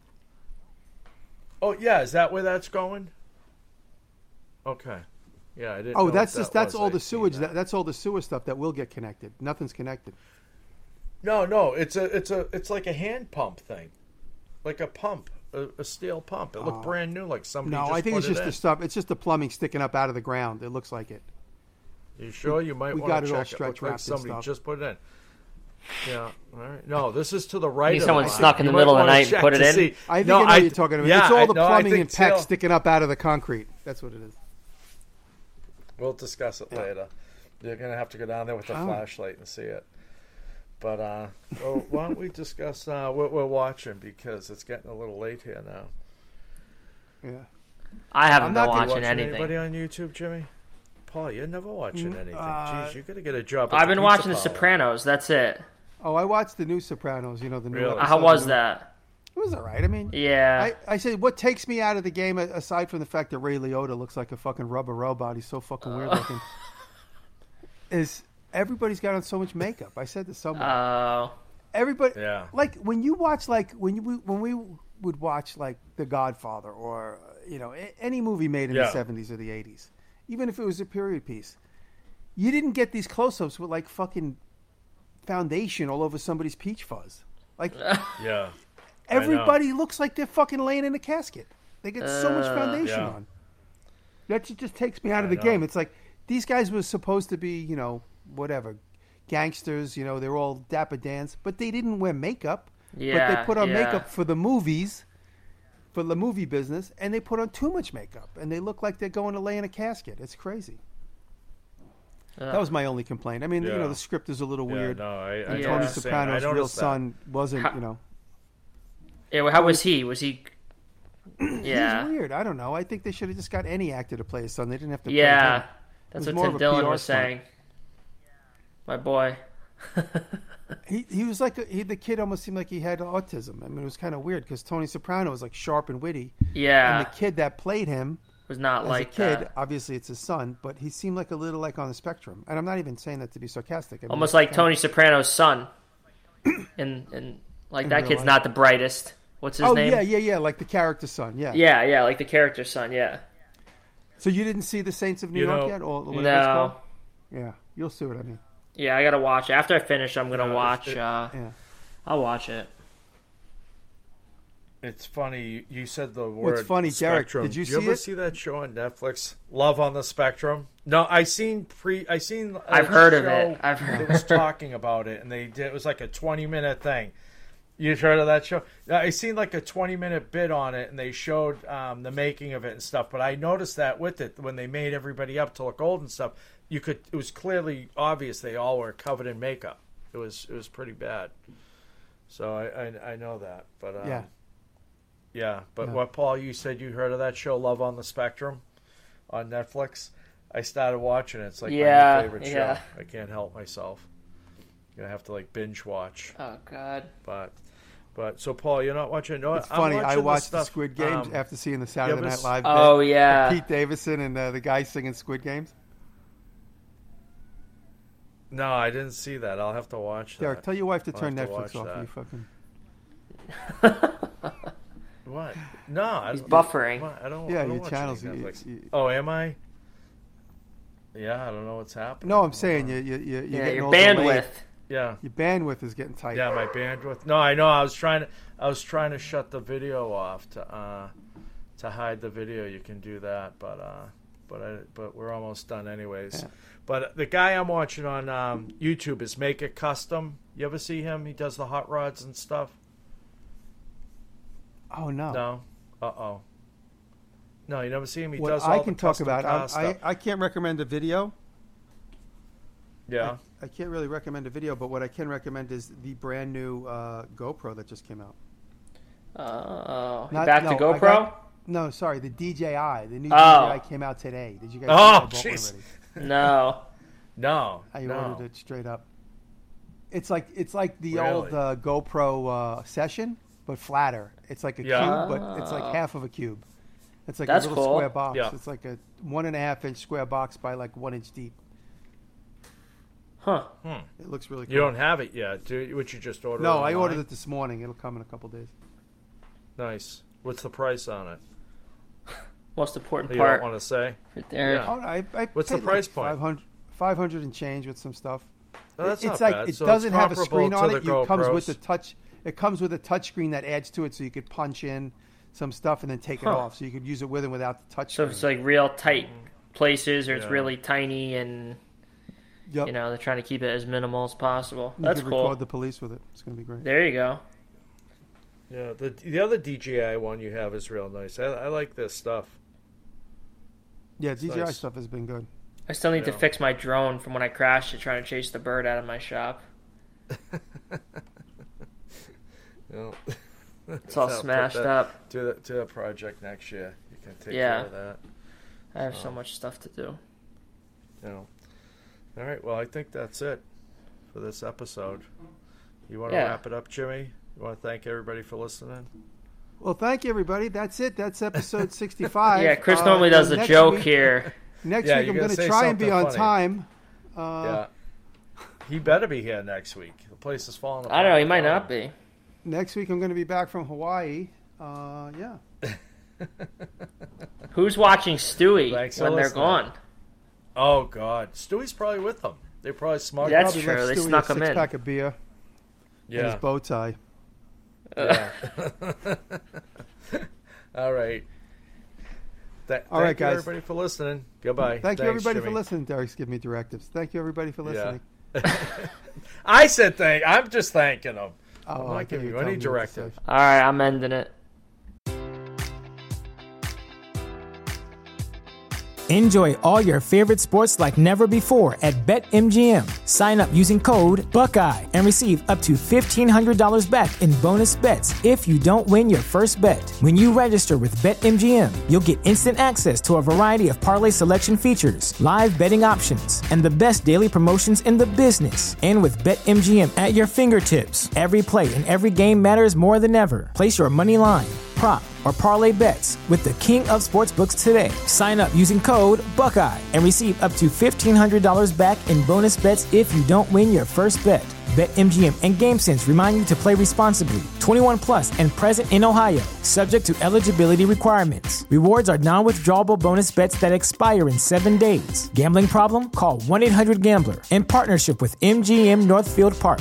Oh yeah, is that where that's going? Okay. Yeah, I didn't. Oh, know that's what just that that's was. all I the seen sewage. that. That's all the sewer stuff that will get connected. Nothing's connected. No, it's like a hand pump thing, like a pump. a steel pump. It looked brand new, like somebody. No, just I think put it's just in. the stuff. It's just the plumbing sticking up out of the ground. It looks like it. You sure? You might we want got to it all check it. stretch Looked like wrapped and somebody stuff. just put it in. Yeah. All right. No, this is to the right. Maybe of someone the snuck in You the might middle of the wanna night and check put it to in. see. I think No, I know what you're talking about. Yeah, it's all the no, I plumbing think and pecs Till- sticking up out of the concrete. That's what it is. We'll discuss it later. You're gonna have to go down there with a flashlight and see it. But well, why don't we discuss what we're watching, because it's getting a little late here now. Yeah. I haven't I'm been not watching Anybody anything. on YouTube, Jimmy? Paul, you're never watching anything. Jeez, you gotta get a job. At I've the been pizza watching The parlor. Sopranos. That's it. Oh, I watched the new Sopranos. You know the new. Really? episode, How was the new- that? It was all right. I mean, Yeah. I said what takes me out of the game, aside from the fact that Ray Liotta looks like a fucking rubber robot. He's so fucking weird looking. Is everybody's got on so much makeup? I said to someone. Oh. Everybody, Yeah. like when you watch, like when we would watch like The Godfather or any movie made in Yeah. the 70s or the 80s, even if it was a period piece, you didn't get these close-ups with like fucking foundation all over somebody's peach fuzz. Like Yeah. everybody looks like they're fucking laying in a casket. They get so much foundation Yeah. on. That just takes me out of I the know. game. It's like these guys were supposed to be, whatever, gangsters. They're all Dapper Dans, but they didn't wear makeup. Yeah. But they put on yeah. makeup for the movies, for the movie business, and they put on too much makeup, and they look like they're going to lay in a casket. It's crazy. That was my only complaint. I mean, Yeah. the script is a little Yeah, weird. no, I And Yeah. Tony noticed that. I Soprano's real noticed that. son wasn't, Yeah, well, how was he? Was he? Yeah. He's weird. I don't know. I think they should have just got any actor to play his son. They didn't have to play Yeah. him. That's was what more Tim of a Dillon PR was stunt. saying. My boy. He was like the kid almost seemed like he had autism. I mean, it was kind of weird because Tony Soprano was like sharp and witty, Yeah. and the kid that played him Was not as like a kid, that. obviously it's his son, but he seemed like a little like on the spectrum. And I'm not even saying that to be sarcastic. I mean, Almost it's like kinda- Tony Soprano's son. And like In that real kid's life. not the brightest. What's his Oh name? yeah, like the character son. Yeah. Yeah, like the character's son. Yeah. So you didn't see the Saints of New You York know- yet, or whatever it's No. called? Yeah, you'll see what I mean. Yeah, I gotta watch it. After I finish, I'm gonna Yeah, watch. Yeah. I'll watch it. It's funny you said the word. funny, Derek, spectrum. did you Did see you ever it? see that show on Netflix, Love on the Spectrum? No, I've seen. A I've heard of show it. I've heard- that was talking about it, and they did. It was like a 20-minute thing. You've heard of that show? I seen like a 20-minute bit on it, and they showed the making of it and stuff. But I noticed that with it, when they made everybody up to look old and stuff, it was clearly obvious they all were covered in makeup. It was pretty bad. So I know that, but Yeah. yeah. But Yeah. what, Paul, you said you heard of that show, Love on the Spectrum, on Netflix? I started watching it. It's like Yeah, my new favorite yeah. show. I can't help myself. I have to like binge watch. Oh God. But so Paul, you're not watching. No, It's I'm funny. I watching watched the stuff, Squid Games after seeing the Saturday ever Night s- Live. Oh bit yeah. with Pete Davidson and the guy singing Squid Games. No, I didn't see that. I'll have to watch that. Derek, tell your wife to I'll turn have to Netflix watch off. that. You fucking. What? No, I He's don't- buffering. what? I don't. Yeah, I don't your watch channels. any Netflix. you- Oh, am I? Yeah, I don't know what's happening. No, I'm saying you're Yeah, getting your all delayed. bandwidth. Yeah, Your bandwidth is getting tight. yeah, my bandwidth. No, I know. I was trying to shut the video off to hide the video. You can do that, but we're almost done anyways. Yeah. But the guy I'm watching on YouTube is Make It Custom. You ever see him? He does the hot rods and stuff. Oh no. No. Uh-oh. No, you never see him? He What does I all can the talk custom about, car stuff. I can't recommend a video. Yeah. I can't really recommend a video, but what I can recommend is the brand new GoPro that just came out. Oh. Not- Back no, to I GoPro. got- No, sorry, the DJI. The new Oh. DJI came out today. Did you guys? Oh, see it? I bought one jeez. already. No. No. I no. ordered it straight up. It's like the Really? old GoPro Session, but flatter. It's like a Yeah. cube, but it's like half of a cube. It's like That's a little cool. square box. Yeah. It's like a 1.5-inch square box by like 1 inch deep. Huh. It looks really cool. You don't have it yet, do you? What you just ordered? No, I online? ordered it this morning. It'll come in a couple days. Nice. What's the price on it? Most important You part. don't want to say? Right there. Yeah. Oh, I What's the paid price like point? 500 and change with some stuff. Oh, that's It's not like bad. it So doesn't it's have a screen comparable on to it. the It comes with GoPros. the touch. It comes with a touch screen that adds to it, so you could punch in. some stuff and then take it off, so you could use it with and without the touch So screen. it's like real tight places, or it's really tiny, and Yep. they're trying to keep it as minimal as possible. You That's could cool. record the police with it. It's going to be great. There you go. Yeah, the other DJI one you have is real nice. I like this stuff. Yeah, DJI nice. stuff has been good. I still need to Yeah. fix my drone from when I crashed it trying to chase the bird out of my shop. You know, It's all I'll put smashed that up. to the project next year. You can take Yeah. care of that. I have so much stuff to do. You know. All right. Well, I think that's it for this episode. You want to Yeah. wrap it up, Jimmy? You want to thank everybody for listening? Well, thank you, everybody. That's it. That's episode 65. Yeah, Chris normally does a next joke week- here. Next Yeah, week, you're I'm gonna going to say try and be something on funny. time. Yeah. He better be here next week. The place is falling apart. I don't know, he might not be. Next week, I'm going to be back from Hawaii. Yeah. Who's watching Stewie Thanks for when they're listening. gone? Oh, God. Stewie's probably with them. They probably smuggled That's Probably true. left They Stewie snuck a him in. six-pack of beer and his Yeah. bow tie. Yeah. All right. All right, Thank you, guys. everybody, for listening. Goodbye. Thank you, Thanks, everybody, for Jimmy. listening. Derek's giving me directives. Thank you, everybody, for listening. I said thank. I'm just thanking them. Oh, I'm I not thought giving you you were any telling me what to say. directive. All right, I'm ending it. Enjoy all your favorite sports like never before at BetMGM. Sign up using code Buckeye and receive up to $1,500 back in bonus bets if you don't win your first bet. When you register with BetMGM, you'll get instant access to a variety of parlay selection features, live betting options, and the best daily promotions in the business. And with BetMGM at your fingertips, every play and every game matters more than ever. Place your money line, prop, or parlay bets with the king of sportsbooks today. Sign up using code Buckeye and receive up to $1,500 back in bonus bets if you don't win your first bet. BetMGM and GameSense remind you to play responsibly. 21 plus and present in Ohio, subject to eligibility requirements. Rewards are non-withdrawable bonus bets that expire in 7 days. Gambling problem? Call 1-800-GAMBLER. In partnership with MGM Northfield Park.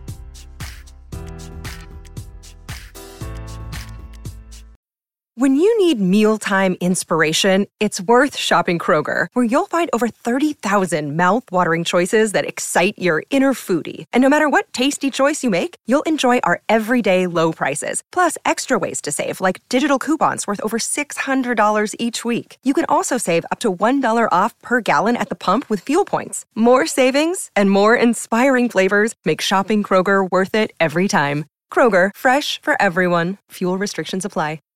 When you need mealtime inspiration, it's worth shopping Kroger, where you'll find over 30,000 mouth-watering choices that excite your inner foodie. And no matter what tasty choice you make, you'll enjoy our everyday low prices, plus extra ways to save, like digital coupons worth over $600 each week. You can also save up to $1 off per gallon at the pump with fuel points. More savings and more inspiring flavors make shopping Kroger worth it every time. Kroger, fresh for everyone. Fuel restrictions apply.